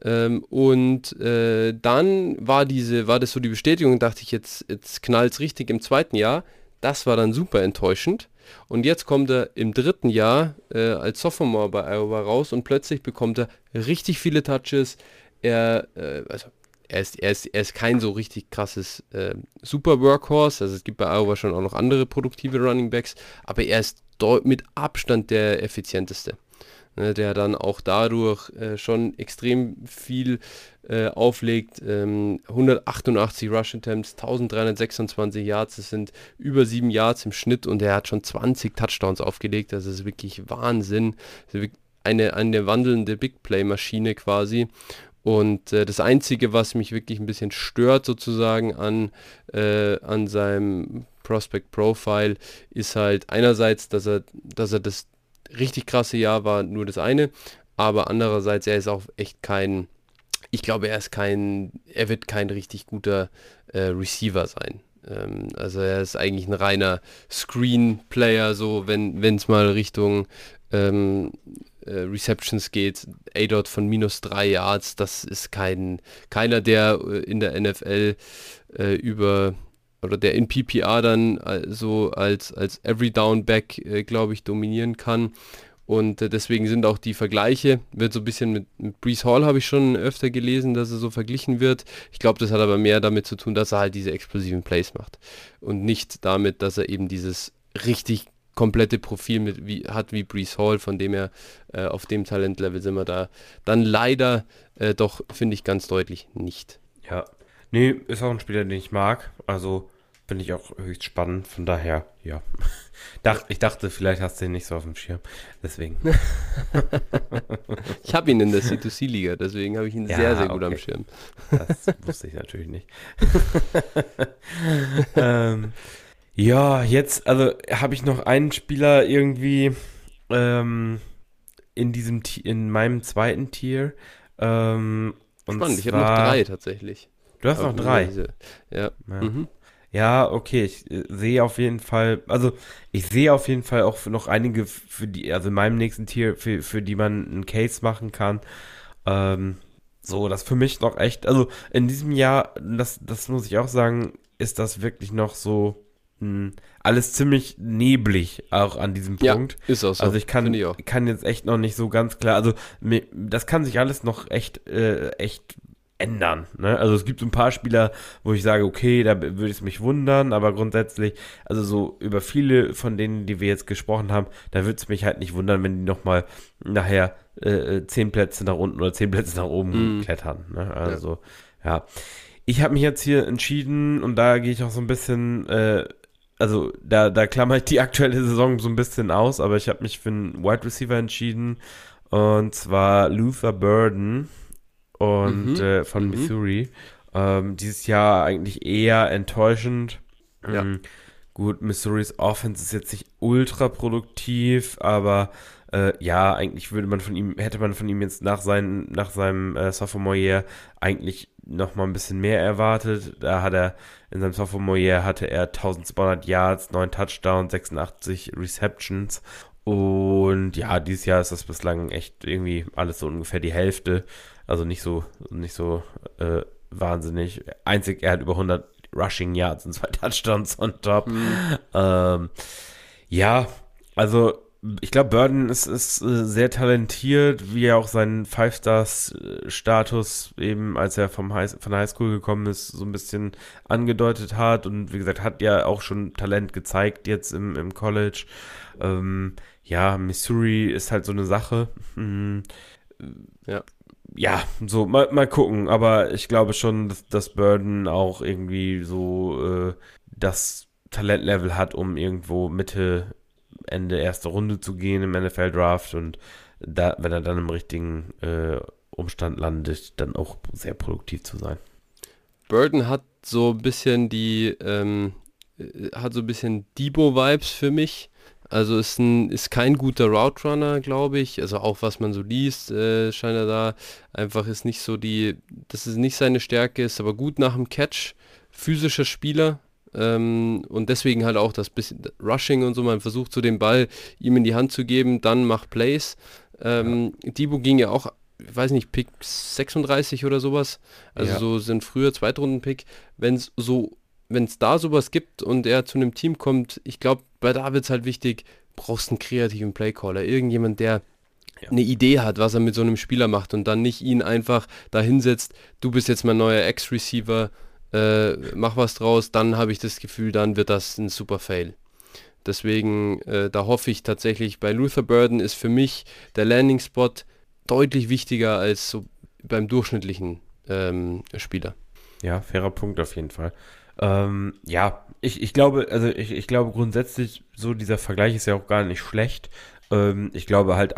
Und dann war das so die Bestätigung, dachte ich, jetzt knallt es richtig im zweiten Jahr. Das war dann super enttäuschend. Und jetzt kommt er im dritten Jahr als Sophomore bei Iowa raus, und plötzlich bekommt er richtig viele Touches. Er ist kein so richtig krasses Super Workhorse. Also es gibt bei Iowa schon auch noch andere produktive Running Backs, aber er ist mit Abstand der effizienteste. Der dann auch dadurch schon extrem viel auflegt. 188 Rush Attempts, 1326 Yards, das sind über 7 Yards im Schnitt, und er hat schon 20 Touchdowns aufgelegt. Das ist wirklich Wahnsinn. Das ist eine wandelnde Big Play Maschine quasi. Und das Einzige, was mich wirklich ein bisschen stört sozusagen an seinem Prospect Profile, ist halt einerseits, dass er das richtig krasse Jahr war, nur das eine, aber andererseits, er ist auch echt ich glaube, er wird kein richtig guter Receiver sein. Also er ist eigentlich ein reiner Screen-Player, so wenn es mal Richtung Receptions geht. A-Dot von -3 Yards, das ist keiner, der in der NFL oder der in PPR dann so als Every-Down-Back, glaube ich, dominieren kann. Und deswegen sind auch die Vergleiche, wird so ein bisschen mit Breece Hall, habe ich schon öfter gelesen, dass er so verglichen wird. Ich glaube, das hat aber mehr damit zu tun, dass er halt diese explosiven Plays macht. Und nicht damit, dass er eben dieses richtig komplette Profil hat wie Breece Hall, von dem er auf dem Talentlevel sind wir da dann leider doch, finde ich, ganz deutlich nicht. Ja. Nee, ist auch ein Spieler, den ich mag. Also finde ich auch höchst spannend. Von daher, ja. Ich dachte, vielleicht hast du ihn nicht so auf dem Schirm. Deswegen. Ich habe ihn in der C2C-Liga, deswegen habe ich ihn sehr, sehr gut am Schirm. Das wusste ich natürlich nicht. Ja, jetzt, also habe ich noch einen Spieler irgendwie in meinem zweiten Tier. Spannend, ich habe noch 3 tatsächlich. Du hast noch 3? Ja. Mhm. Ja, okay, ich sehe auf jeden Fall auch noch einige also in meinem nächsten Tier, für die man einen Case machen kann. So, das für mich noch echt, also in diesem Jahr, das muss ich auch sagen, ist das wirklich noch so alles ziemlich neblig auch an diesem Punkt. Ja, ist auch so. Also ich kann jetzt echt noch nicht so ganz klar, also das kann sich alles noch echt ändern, ne? Also es gibt so ein paar Spieler, wo ich sage, okay, da würde es mich wundern, aber grundsätzlich, also so über viele von denen, die wir jetzt gesprochen haben, da würde es mich halt nicht wundern, wenn die nochmal nachher 10 Plätze nach unten oder 10 Plätze nach oben klettern, ne? Also Ja, ich habe mich jetzt hier entschieden und da gehe ich auch so ein bisschen, also da klammer ich die aktuelle Saison so ein bisschen aus, aber ich habe mich für einen Wide Receiver entschieden und zwar Luther Burden und Mhm, von mhm, Missouri. Dieses Jahr eigentlich eher enttäuschend. ja, Mm, Gut, Missouris Offense ist jetzt nicht ultra produktiv, aber ja, eigentlich hätte man von ihm jetzt nach seinem Sophomore Year eigentlich noch mal ein bisschen mehr erwartet. In seinem Sophomore Year hatte er 1200 Yards, 9 Touchdowns, 86 Receptions. Und ja, dieses Jahr ist das bislang echt irgendwie alles so ungefähr die Hälfte. Also nicht so wahnsinnig. Einzig, er hat über 100 Rushing Yards und 2 Touchdowns on top. hm, Ähm, ja, also ich glaube, Burden ist sehr talentiert, wie er auch seinen Five-Stars-Status eben, als er von der Highschool gekommen ist, so ein bisschen angedeutet hat. Und wie gesagt, hat ja auch schon Talent gezeigt jetzt im College. Ja, Missouri ist halt so eine Sache. ja. Ja, so, mal gucken. Aber ich glaube schon, dass Burden auch irgendwie so das Talentlevel hat, um irgendwo Ende erste Runde zu gehen im NFL-Draft und da, wenn er dann im richtigen Umstand landet, dann auch sehr produktiv zu sein. Burden hat so ein bisschen hat so ein bisschen Debo-Vibes für mich. Also ist kein guter Route Runner, glaube ich. Also auch was man so liest, scheint er da einfach ist nicht so dass es nicht seine Stärke ist, aber gut nach dem Catch, physischer Spieler. Und deswegen halt auch das bisschen Rushing und so, man versucht so den Ball ihm in die Hand zu geben, dann macht Plays. Ja, Debo ging ja auch, ich weiß nicht, Pick 36 oder sowas. Also ja, so sind früher Zweitrunden-Pick. Wenn es da sowas gibt und er zu einem Team kommt, ich glaube, bei da wird es halt wichtig, brauchst einen kreativen Playcaller. Irgendjemand, der ja. eine Idee hat, was er mit so einem Spieler macht und dann nicht ihn einfach da hinsetzt, du bist jetzt mein neuer Ex-Receiver, mach was draus, dann habe ich das Gefühl, dann wird das ein super Fail. Deswegen, da hoffe ich tatsächlich, bei Luther Burden ist für mich der Landing-Spot deutlich wichtiger als so beim durchschnittlichen Spieler. Ja, fairer Punkt auf jeden Fall. Ja, ich glaube, ich glaube grundsätzlich, so dieser Vergleich ist ja auch gar nicht schlecht. Ich glaube halt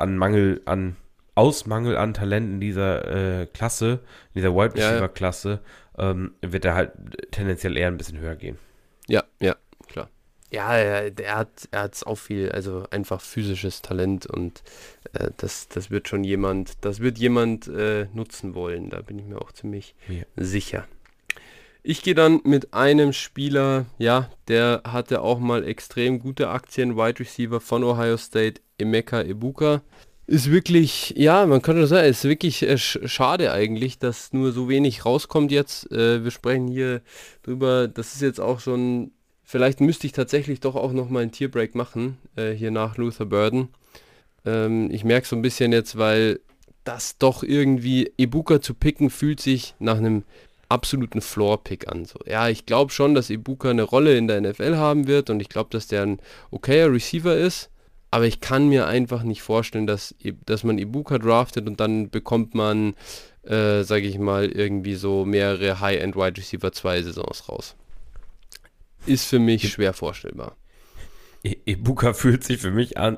aus Mangel an Talent in dieser Klasse, in dieser Wide Ja, ja, Receiver Klasse, wird er halt tendenziell eher ein bisschen höher gehen. ja, ja, klar. Ja, er hat auch viel, also einfach physisches Talent und das wird schon das wird jemand nutzen wollen, da bin ich mir auch ziemlich Ja. sicher. Ich gehe dann mit einem Spieler, ja, der hatte auch mal extrem gute Aktien, Wide Receiver von Ohio State, Emeka Egbuka. Ist wirklich, ja, man könnte sagen, ist wirklich schade eigentlich, dass nur so wenig rauskommt jetzt. Wir sprechen hier drüber, das ist jetzt auch schon, vielleicht müsste ich tatsächlich doch auch nochmal einen Tierbreak machen, hier nach Luther Burden. Ich merke so ein bisschen jetzt, weil das doch irgendwie, Ibuka zu picken, fühlt sich nach einem absoluten Floor-Pick an. So. Ja, ich glaube schon, dass Ibuka eine Rolle in der NFL haben wird und ich glaube, dass der ein okayer Receiver ist. Aber ich kann mir einfach nicht vorstellen, dass man Ibuka draftet und dann bekommt man, sage ich mal, irgendwie so mehrere High-End Wide Receiver 2 Saisons raus. Ist für mich schwer vorstellbar. Ibuka fühlt sich für mich an,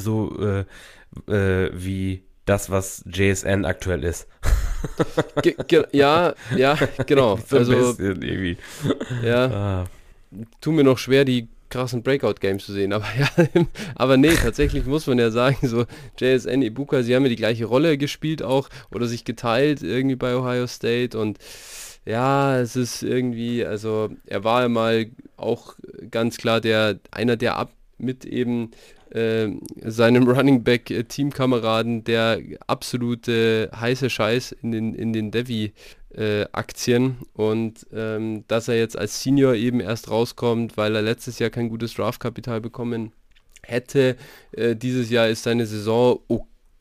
wie das, was JSN aktuell ist. Ja, ja, genau. So ein Also, bisschen irgendwie. ja, Ah, tut mir noch schwer, die krassen Breakout-Games zu sehen, aber ja, aber nee, tatsächlich muss man ja sagen, so JSN, Ibuka, sie haben ja die gleiche Rolle gespielt auch oder sich geteilt irgendwie bei Ohio State und ja, es ist irgendwie, also er war ja mal auch ganz klar einer der mit eben seinem Running Back Teamkameraden der absolute heiße Scheiß in den Devi Aktien und dass er jetzt als Senior eben erst rauskommt, weil er letztes Jahr kein gutes Draftkapital bekommen hätte. Dieses Jahr ist seine Saison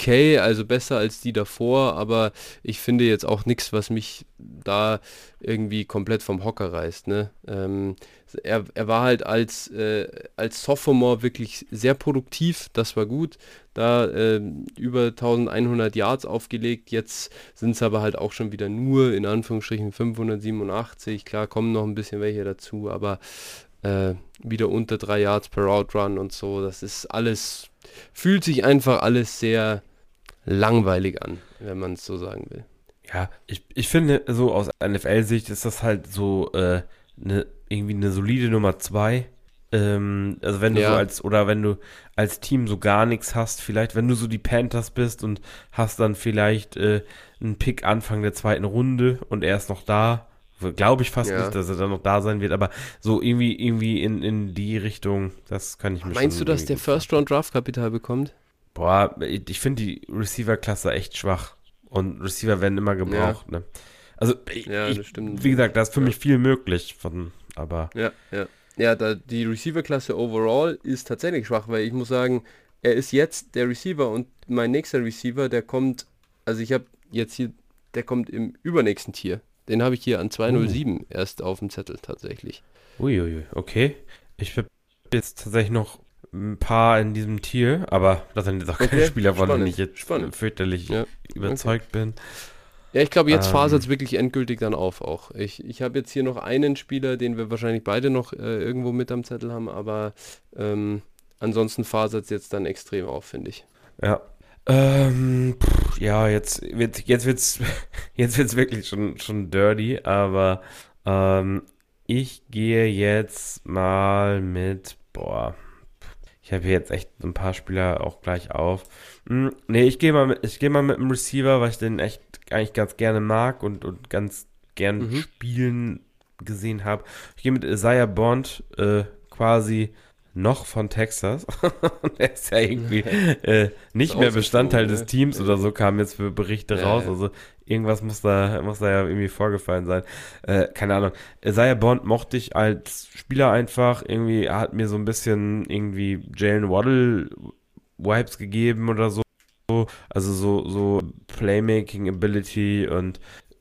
okay, also besser als die davor, aber ich finde jetzt auch nichts, was mich da irgendwie komplett vom Hocker reißt. Ne? Er war halt als Sophomore wirklich sehr produktiv, das war gut. Da über 1100 Yards aufgelegt, jetzt sind es aber halt auch schon wieder nur in Anführungsstrichen 587. Klar kommen noch ein bisschen welche dazu, aber wieder unter 3 Yards per Route Run und so. Das ist alles, fühlt sich einfach alles sehr langweilig an, wenn man es so sagen will. Ja, ich finde, so aus NFL-Sicht ist das halt so irgendwie eine solide Nummer 2. Also wenn du Ja, wenn du als Team so gar nichts hast, vielleicht, wenn du so die Panthers bist und hast dann vielleicht einen Pick Anfang der zweiten Runde und er ist noch da, glaube ich fast ja. nicht, dass er dann noch da sein wird, aber so irgendwie in die Richtung, das kann ich mir Meinst du, schon dass irgendwie der gut vorstellen. First-Round-Draft-Kapital bekommt? Boah, ich finde die Receiver-Klasse echt schwach. Und Receiver werden immer Ja, gebraucht, ne? Also, ja, das stimmt. wie gesagt, da ist für Ja, mich viel möglich aber ja, ja. Ja, die Receiver-Klasse overall ist tatsächlich schwach, weil ich muss sagen, er ist jetzt der Receiver und mein nächster Receiver, der kommt, also ich habe jetzt hier, der kommt im übernächsten Tier. Den habe ich hier an uh, 207 erst auf dem Zettel tatsächlich. uiuiui, okay. Ich habe jetzt tatsächlich noch ein paar in diesem Tier, aber das sind jetzt auch keine Okay, Spieler, von denen ich spannend, jetzt spannend. fürchterlich Ja, okay. überzeugt bin. Ja, ich glaube, jetzt fasert Ähm, es wirklich endgültig dann auf auch. Ich habe jetzt hier noch einen Spieler, den wir wahrscheinlich beide noch irgendwo mit am Zettel haben, aber ähm, ansonsten fasert es jetzt dann extrem auf, finde ich. ja. Ja, jetzt wird's, jetzt wird's wirklich schon dirty, aber ähm, ich gehe jetzt mal ich habe hier jetzt echt ein paar Spieler auch gleich auf. Nee, ich gehe mal mit einem Receiver, weil ich den echt eigentlich ganz gerne mag und ganz gern Mhm. spielen gesehen habe. Ich gehe mit Isaiah Bond, quasi noch von Texas. Der ist ja irgendwie Ist nicht mehr ausgeflogen, Bestandteil des ne? Teams oder so, kamen jetzt für Berichte Ja, raus. ja. Also irgendwas muss da ja irgendwie vorgefallen sein. Keine Ahnung. Isaiah Bond mochte ich als Spieler einfach. Irgendwie hat mir so ein bisschen irgendwie Jalen Waddle Vibes gegeben oder so. Also so Playmaking Ability und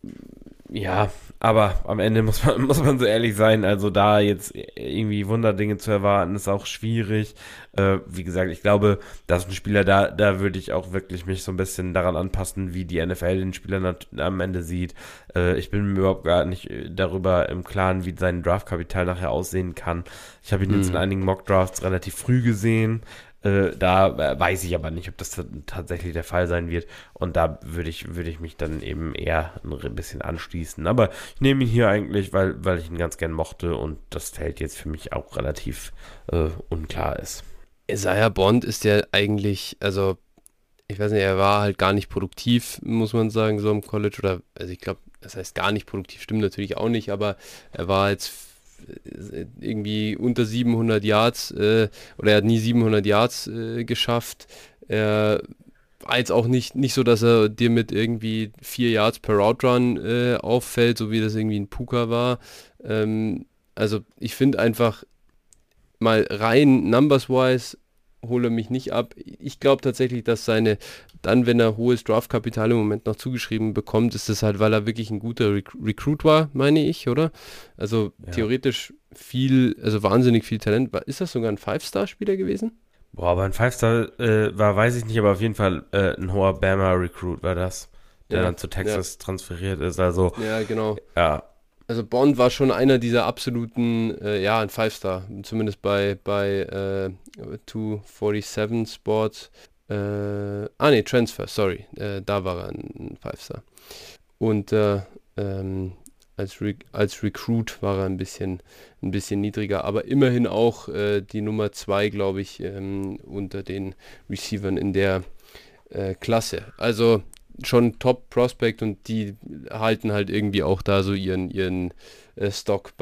ja, aber am Ende muss man so ehrlich sein, also da jetzt irgendwie Wunderdinge zu erwarten, ist auch schwierig. Wie gesagt, ich glaube, das ist ein Spieler, da würde ich auch wirklich mich so ein bisschen daran anpassen, wie die NFL den Spieler am Ende sieht. Ich bin mir überhaupt gar nicht darüber im Klaren, wie sein Draftkapital nachher aussehen kann. Ich habe ihn jetzt in Hm. einigen Mockdrafts relativ früh gesehen. Da weiß ich aber nicht, ob das tatsächlich der Fall sein wird. Und da würde ich mich dann eben eher ein bisschen anschließen. Aber ich nehme ihn hier eigentlich, weil ich ihn ganz gern mochte und das Feld jetzt für mich auch relativ unklar ist. Isaiah Bond ist ja eigentlich, also ich weiß nicht, er war halt gar nicht produktiv, muss man sagen, so im College oder, also ich glaube, das heißt gar nicht produktiv, stimmt natürlich auch nicht, aber er war jetzt irgendwie unter 700 Yards oder er hat nie 700 Yards geschafft. Er war jetzt auch nicht so, dass er dir mit irgendwie 4 Yards per Route Run auffällt, so wie das irgendwie ein Puka war. Also ich finde einfach mal rein numbers-wise hole mich nicht ab. Ich glaube tatsächlich, dass dann, wenn er hohes Draftkapital im Moment noch zugeschrieben bekommt, ist es halt, weil er wirklich ein guter Recruit war, meine ich, oder? Also Ja. theoretisch also wahnsinnig viel Talent. Ist das sogar ein Five-Star-Spieler gewesen? Boah, aber ein Five-Star war, weiß ich nicht, aber auf jeden Fall ein hoher Bama-Recruit war das, der Ja, dann zu ja, transferiert ist. Also, ja, genau. ja, Also Bond war schon einer dieser absoluten, ja, ein Five-Star, zumindest bei 247 Sports. Nee, Transfer, sorry. Da war er ein Five-Star. Und als Recruit war er ein bisschen niedriger, aber immerhin auch die Nummer 2, glaube ich, unter den Receivern in der Klasse. Also schon Top-Prospect und die halten halt irgendwie auch da so ihren Stock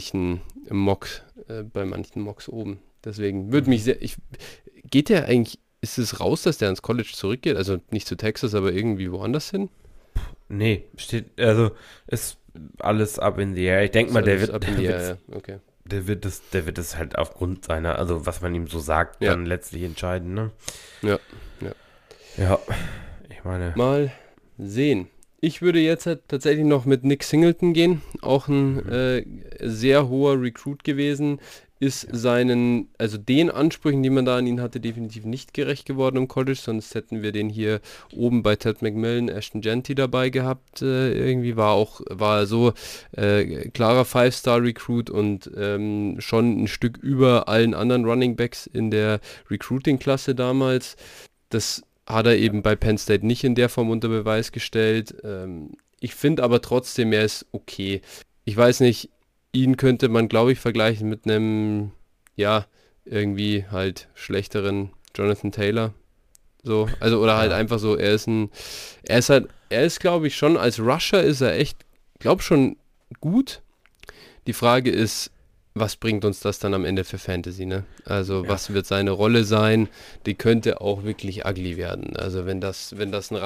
bei manchen Mocks oben. Deswegen würde mich geht der eigentlich, ist es raus, dass der ans College zurückgeht? Also nicht zu Texas, aber irgendwie woanders hin? nee, ist alles up in the air. Ich denke Ist mal, alles up in the air, ja. Okay. der wird es halt aufgrund seiner, also was man ihm so sagt, Ja, dann letztlich entscheiden, ne? ja, ja. Ja, Ich meine... Mal sehen. Ich würde jetzt halt tatsächlich noch mit Nick Singleton gehen. Auch ein sehr hoher Recruit gewesen. Ist also den Ansprüchen, die man da an ihn hatte, definitiv nicht gerecht geworden im College. Sonst hätten wir den hier oben bei Ted McMillan, Ashton Jeanty dabei gehabt. Irgendwie war er so klarer 5-Star-Recruit und schon ein Stück über allen anderen Running Backs in der Recruiting-Klasse damals. Das hat er eben bei Penn State nicht in der Form unter Beweis gestellt. Ich finde aber trotzdem, er ist okay. Ich weiß nicht, ihn könnte man, glaube ich, vergleichen mit einem, ja, irgendwie halt schlechteren Jonathan Taylor. So, also, oder halt einfach so, er ist, glaube ich, schon, als Rusher ist er echt, glaube schon gut. Die Frage ist, was bringt uns das dann am Ende für Fantasy, ne? Also was wird seine Rolle sein? Die könnte auch wirklich ugly werden. Also wenn das so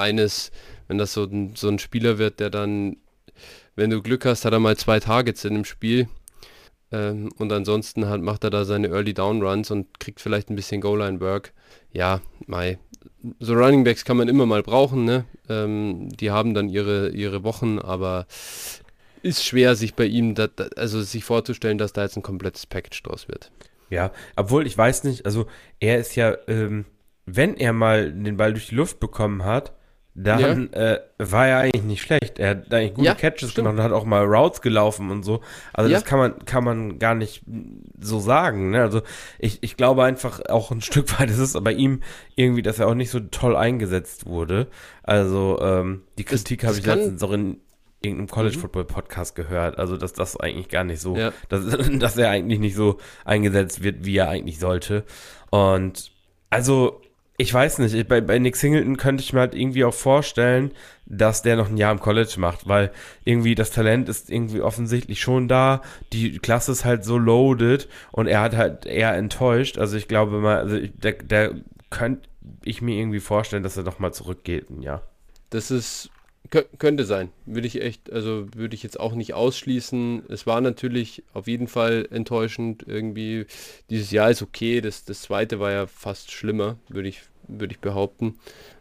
ein Spieler wird, der dann, wenn du Glück hast, hat er mal 2 Targets in dem Spiel und ansonsten macht er da seine Early Down Runs und kriegt vielleicht ein bisschen Goal-Line-Work. Ja, so Running Backs kann man immer mal brauchen, ne? Die haben dann ihre Wochen, aber ist schwer, sich bei ihm, also sich vorzustellen, dass da jetzt ein komplettes Package draus wird. Ja, obwohl ich weiß nicht, also er ist ja, wenn er mal den Ball durch die Luft bekommen hat, dann war er eigentlich nicht schlecht. Er hat eigentlich gute Catches gemacht und hat auch mal Routes gelaufen und so. Also das kann man gar nicht so sagen. Ne? Also ich glaube einfach auch ein Stück weit, es ist bei ihm irgendwie, dass er auch nicht so toll eingesetzt wurde. Also die Kritik habe ich letztens auch in irgendeinem College-Football-Podcast gehört, also dass das eigentlich gar nicht so, dass er eigentlich nicht so eingesetzt wird, wie er eigentlich sollte. Und also, ich weiß nicht, bei Nick Singleton könnte ich mir halt irgendwie auch vorstellen, dass der noch ein Jahr im College macht, weil irgendwie das Talent ist irgendwie offensichtlich schon da, die Klasse ist halt so loaded und er hat halt eher enttäuscht, also ich glaube mal, also der könnte ich mir irgendwie vorstellen, dass er noch mal zurückgeht, ja. Das ist könnte sein, würde ich jetzt auch nicht ausschließen. Es war natürlich auf jeden Fall enttäuschend irgendwie. Dieses Jahr ist okay, das zweite war ja fast schlimmer, würde ich behaupten.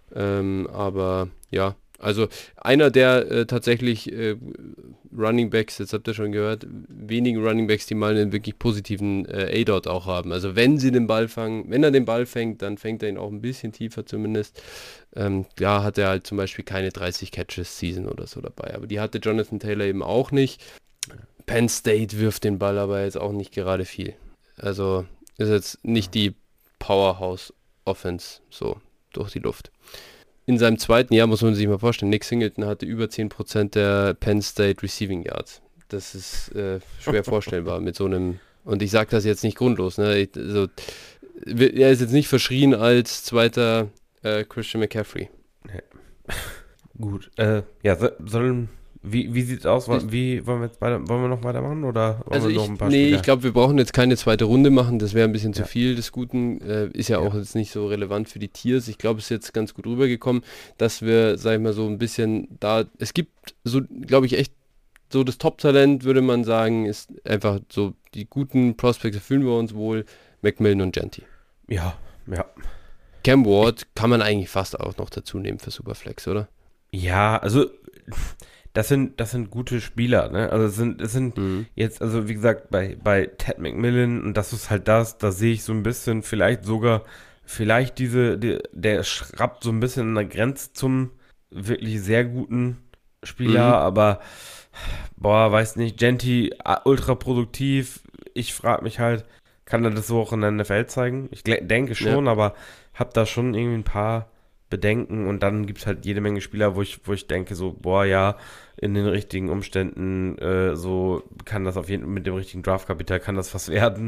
Aber ja, also einer der tatsächlich Running Backs, jetzt habt ihr schon gehört, wenige Running Backs, die mal einen wirklich positiven A-Dot auch haben. Also wenn er den Ball fängt, dann fängt er ihn auch ein bisschen tiefer zumindest. Ja, hat er halt zum Beispiel keine 30 Catches Season oder so dabei, aber die hatte Jonathan Taylor eben auch nicht. Penn State wirft den Ball aber jetzt auch nicht gerade viel. Also ist jetzt nicht die Powerhouse Offense so durch die Luft. In seinem zweiten Jahr muss man sich mal vorstellen, Nick Singleton hatte über 10% der Penn State Receiving Yards. Das ist schwer vorstellbar mit so einem, und ich sage das jetzt nicht grundlos, ne? Er ist jetzt nicht verschrien als zweiter Christian McCaffrey. Nee. Gut, wie sieht's aus? Wollen wir noch weitermachen oder wollen wir noch ein paar Spieler? Ich glaube, wir brauchen jetzt keine zweite Runde machen, das wäre ein bisschen zu viel des Guten, ist ja auch jetzt nicht so relevant für die Tiers. Ich glaube, es ist jetzt ganz gut rübergekommen, dass wir, sag ich mal, so ein bisschen es gibt so, glaube ich, echt so das Top-Talent, würde man sagen, ist einfach so, die guten Prospects fühlen wir uns wohl, McMillan und Jeanty. Ja. Cam Ward kann man eigentlich fast auch noch dazu nehmen für Superflex, oder? Ja, also das sind gute Spieler, ne? Also es sind jetzt, also wie gesagt, bei Ted McMillan, und das ist halt da sehe ich so ein bisschen vielleicht der schraubt so ein bisschen an der Grenze zum wirklich sehr guten Spieler, aber weiß nicht, Jeanty ultra produktiv, ich frage mich halt, kann er das so auch in der NFL zeigen? Ich denke schon, aber habe da schon irgendwie ein paar Bedenken und dann gibt es halt jede Menge Spieler, wo ich denke so, in den richtigen Umständen so kann das auf jeden Fall mit dem richtigen Draftkapital kann das was werden.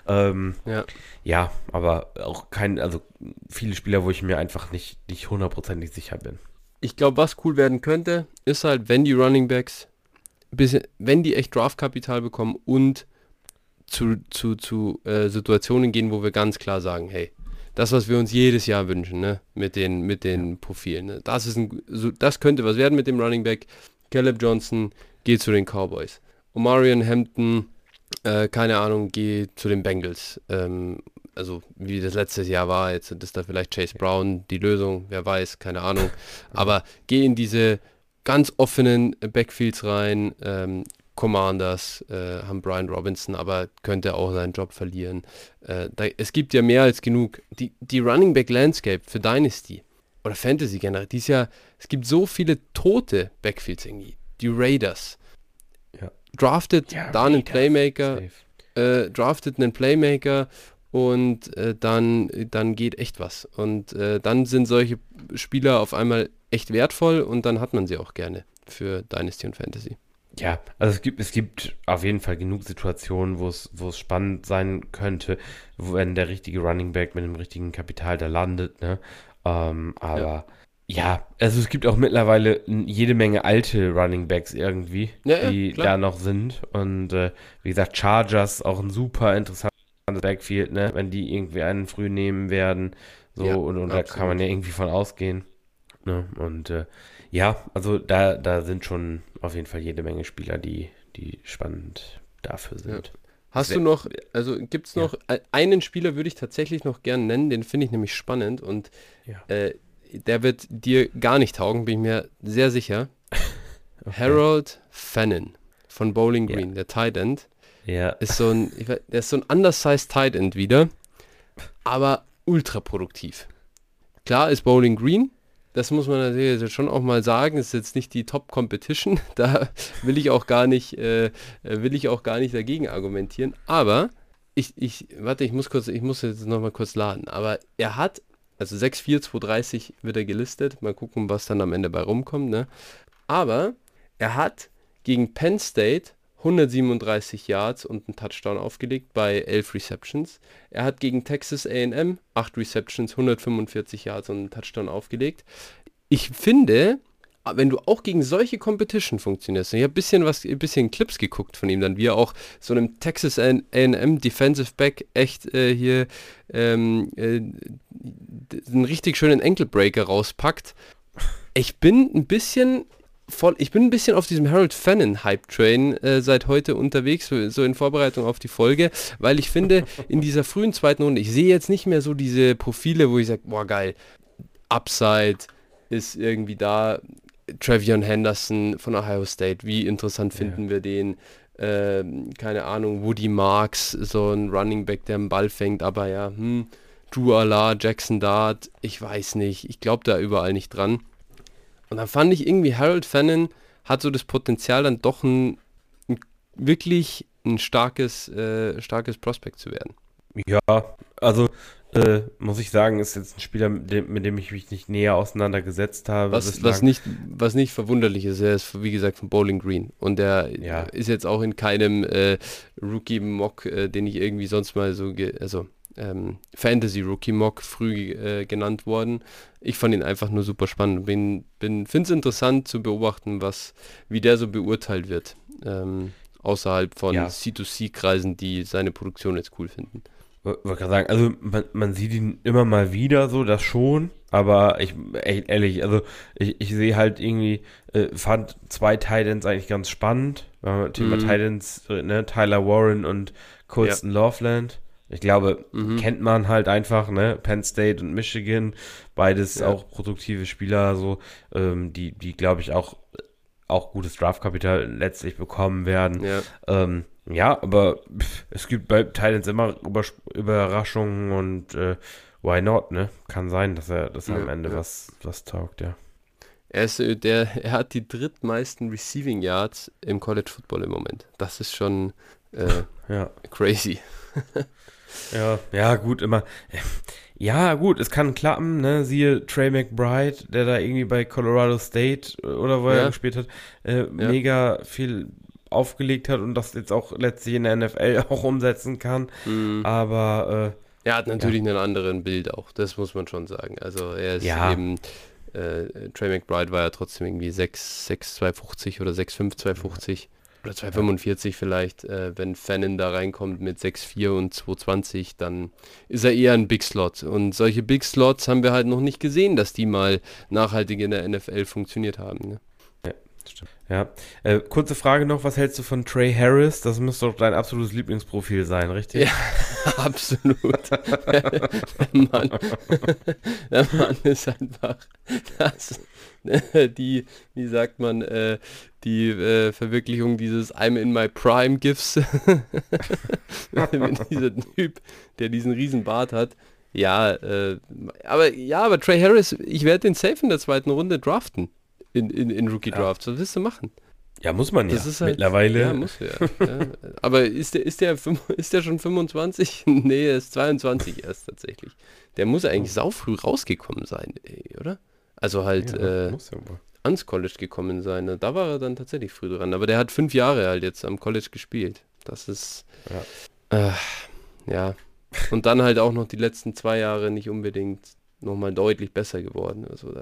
Aber auch also viele Spieler, wo ich mir einfach nicht hundertprozentig sicher bin. Ich glaube, was cool werden könnte, ist halt, wenn die Running Backs, wenn die echt Draftkapital bekommen und zu Situationen gehen, wo wir ganz klar sagen, hey, das, was wir uns jedes Jahr wünschen, ne, mit den Profilen, ne, das könnte was werden mit dem Running Back. Caleb Johnson geht zu den Cowboys. Omarion Hampton, keine Ahnung, geht zu den Bengals. also wie das letztes Jahr war, jetzt ist da vielleicht Chase Brown die Lösung, wer weiß, keine Ahnung. Aber geh in diese ganz offenen Backfields rein. Commanders haben Brian Robinson, aber könnte auch seinen Job verlieren. Es gibt ja mehr als genug. Die Running Back Landscape für Dynasty oder Fantasy generell, es gibt so viele tote Backfields irgendwie. Die Raiders. Ja. Draftet da einen Playmaker, und dann geht echt was. Und dann sind solche Spieler auf einmal echt wertvoll und dann hat man sie auch gerne für Dynasty und Fantasy. Ja, also es gibt auf jeden Fall genug Situationen, wo es spannend sein könnte, wenn der richtige Running Back mit dem richtigen Kapital da landet, ne? Aber ja, also es gibt auch mittlerweile jede Menge alte Running Backs irgendwie, die da noch sind. Und wie gesagt, Chargers auch ein super interessantes Backfield, ne? Wenn die irgendwie einen früh nehmen werden. So, und da kann man ja irgendwie von ausgehen. Ne? Und also da sind schon auf jeden Fall jede Menge Spieler, die spannend dafür sind. Ja. Hast du noch, also gibt es noch, einen Spieler würde ich tatsächlich noch gern nennen, den finde ich nämlich spannend und der wird dir gar nicht taugen, bin ich mir sehr sicher. Okay. Harold Fannin von Bowling Green, der Tight End. Ja. Der ist so ein undersized Tight End wieder, aber ultra produktiv. Klar ist Bowling Green, das muss man natürlich schon auch mal sagen, ist jetzt nicht die Top-Competition, da will ich auch gar nicht dagegen argumentieren, aber ich muss jetzt nochmal kurz laden, aber er hat, also 6'4", 230 wird er gelistet, mal gucken, was dann am Ende bei rumkommt, ne? Aber er hat gegen Penn State 137 Yards und einen Touchdown aufgelegt bei 11 Receptions. Er hat gegen Texas A&M 8 Receptions, 145 Yards und einen Touchdown aufgelegt. Ich finde, wenn du auch gegen solche Competition funktionierst, und ich habe ein bisschen Clips geguckt von ihm dann, wie er auch so einem Texas A&M Defensive Back echt einen richtig schönen Ankle-Breaker rauspackt. Ich bin ein bisschen auf diesem Harold Fannin Hype-Train seit heute unterwegs, so in Vorbereitung auf die Folge, weil ich finde, in dieser frühen zweiten Runde, ich sehe jetzt nicht mehr so diese Profile, wo ich sage, boah geil, Upside ist irgendwie da, Travion Henderson von Ohio State, wie interessant finden wir den, keine Ahnung, Woody Marks, so ein Running Back, der den Ball fängt, aber Drew Allar, Jackson Dart, ich weiß nicht, ich glaube da überall nicht dran. Und dann fand ich irgendwie, Harold Fannin hat so das Potenzial, dann doch wirklich ein starkes Prospect zu werden. Ja, also muss ich sagen, ist jetzt ein Spieler, mit dem ich mich nicht näher auseinandergesetzt habe. Was nicht verwunderlich ist, er ist, wie gesagt, von Bowling Green. Und er ist jetzt auch in keinem Rookie-Mock, den ich irgendwie sonst mal Fantasy-Rookie-Mock früh genannt worden. Ich fand ihn einfach nur super spannend. Finde es interessant zu beobachten, wie der so beurteilt wird. Außerhalb von C2C-Kreisen, die seine Produktion jetzt cool finden. Wollte gerade sagen, also man sieht ihn immer mal wieder so, das schon, aber ich sehe halt irgendwie, fand 2 Titans eigentlich ganz spannend. Thema Titans, ne, Tyler Warren und Colston Loveland. Ich glaube, kennt man halt einfach, ne? Penn State und Michigan, beides auch produktive Spieler, so, die glaube ich auch gutes Draftkapital letztlich bekommen werden. Ja, aber es gibt bei Titans immer Überraschungen und why not, ne? Kann sein, dass er am Ende was taugt, ja. Er hat die drittmeisten Receiving Yards im College Football im Moment. Das ist schon crazy. Ja, gut, immer. Ja, gut, es kann klappen, ne? Siehe Trey McBride, der da irgendwie bei Colorado State oder wo er gespielt hat, mega viel aufgelegt hat und das jetzt auch letztlich in der NFL auch umsetzen kann. Aber er hat natürlich einen anderen Bild auch, das muss man schon sagen. Also er ist eben Trey McBride war ja trotzdem irgendwie 6'6", 250 oder 6'5", 250 oder 245 vielleicht. Wenn Fannin da reinkommt mit 6'4" und 220, dann ist er eher ein Big Slot. Und solche Big Slots haben wir halt noch nicht gesehen, dass die mal nachhaltig in der NFL funktioniert haben. Ne? Stimmt. Ja. Kurze Frage noch, was hältst du von Trey Harris? Das müsste doch dein absolutes Lieblingsprofil sein, richtig? Ja, absolut. Der Mann ist einfach wie sagt man, die Verwirklichung dieses I'm in my prime GIFs. Mit dieser Typ, der diesen riesen Bart hat. Ja, aber Trey Harris, ich werde den safe in der zweiten Runde draften. In Rookie Drafts. Was willst du machen? Ja, muss man ja. Das ist halt, mittlerweile. Ja, muss ja. Aber ist der schon 25? Nee, er ist 22 erst tatsächlich. Der muss eigentlich saufrüh rausgekommen sein, oder? Also halt muss ja wohl. ans College gekommen sein. Da war er dann tatsächlich früh dran. Aber der hat 5 Jahre halt jetzt am College gespielt. Das ist ja. Und dann halt auch noch die letzten 2 Jahre nicht unbedingt nochmal deutlich besser geworden. Also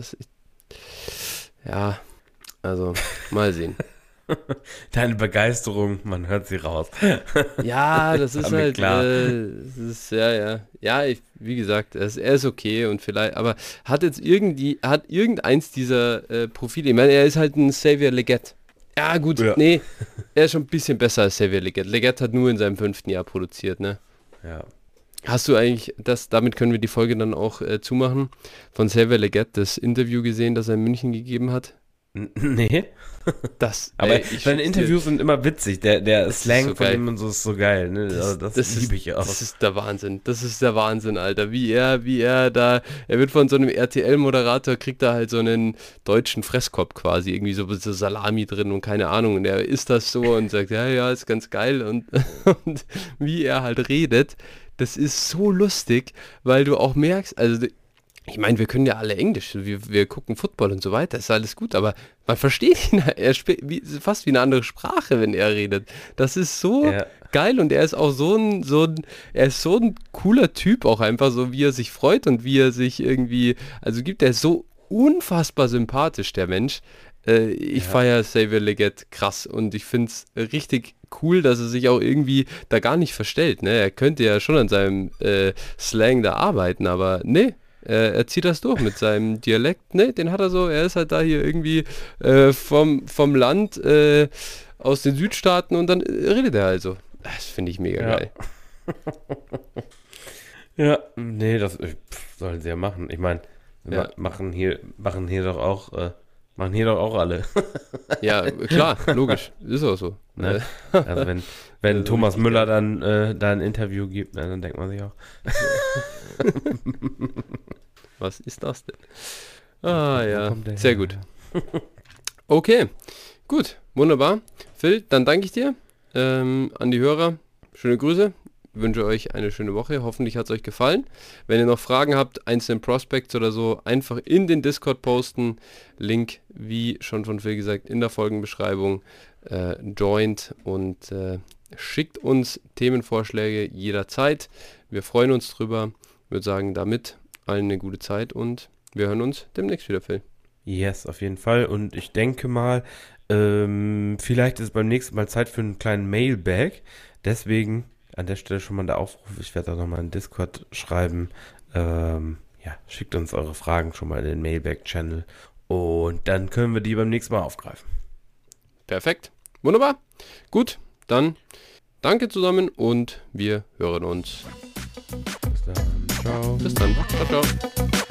also mal sehen. Deine Begeisterung, man hört sie raus. Ja, das ist halt klar. das ist, ja. Ja, wie gesagt, er ist okay und vielleicht, aber hat irgendeins dieser Profile, ich meine, er ist halt ein Xavier Legette. Ja, gut, nee, er ist schon ein bisschen besser als Xavier Legette. Legette hat nur in seinem 5. Jahr produziert, ne? Ja. Hast du eigentlich, damit können wir die Folge dann auch zumachen, von Xavier Legette das Interview gesehen, das er in München gegeben hat? Nee. Aber seine Interviews sind immer witzig. Der Slang so von ihm und so ist so geil. Ne? Das liebe ich auch. Das ist der Wahnsinn. Das ist der Wahnsinn, Alter. Wie er wird von so einem RTL-Moderator, kriegt da halt so einen deutschen Fresskorb quasi. Irgendwie so Salami drin und keine Ahnung. Und er isst das so und sagt, ja, ist ganz geil. Und wie er halt redet, das ist so lustig, weil du auch merkst, also ich meine, wir können ja alle Englisch, wir gucken Football und so weiter, ist alles gut, aber man versteht ihn, er spielt fast wie eine andere Sprache, wenn er redet. Das ist so geil und er ist auch er ist so ein cooler Typ auch einfach, so wie er sich freut und wie er sich irgendwie, also er ist so unfassbar sympathisch, der Mensch. Ich feiere Xavier Legette krass und ich finde es richtig cool, dass er sich auch irgendwie da gar nicht verstellt. Ne? Er könnte ja schon an seinem Slang da arbeiten, aber nee. Er zieht das durch mit seinem Dialekt, ne, den hat er so, er ist halt da hier irgendwie vom Land aus den Südstaaten und dann redet er also. Das finde ich mega geil. Ja, nee, das sollen sie ja machen. Ich meine, machen hier doch auch alle. Ja, klar, logisch, ist auch so. Ne? Also wenn Thomas Müller dann da ein Interview gibt, dann denkt man sich auch. Was ist das denn? Ja, sehr gut. Okay, gut, wunderbar. Phil, dann danke ich dir an die Hörer. Schöne Grüße. Wünsche euch eine schöne Woche. Hoffentlich hat es euch gefallen. Wenn ihr noch Fragen habt, einzelne Prospects oder so, einfach in den Discord posten. Link, wie schon von Phil gesagt, in der Folgenbeschreibung. Joint und schickt uns Themenvorschläge jederzeit. Wir freuen uns drüber. Ich würde sagen, damit allen eine gute Zeit und wir hören uns demnächst wieder, Phil. Yes, auf jeden Fall. Und ich denke mal, vielleicht ist es beim nächsten Mal Zeit für einen kleinen Mailbag. Deswegen an der Stelle schon mal der Aufruf. Ich werde da nochmal in Discord schreiben. Schickt uns eure Fragen schon mal in den Mailbag-Channel und dann können wir die beim nächsten Mal aufgreifen. Perfekt. Wunderbar. Gut, dann danke zusammen und wir hören uns. Bis dann. Ciao. Bis dann. Ciao, ciao.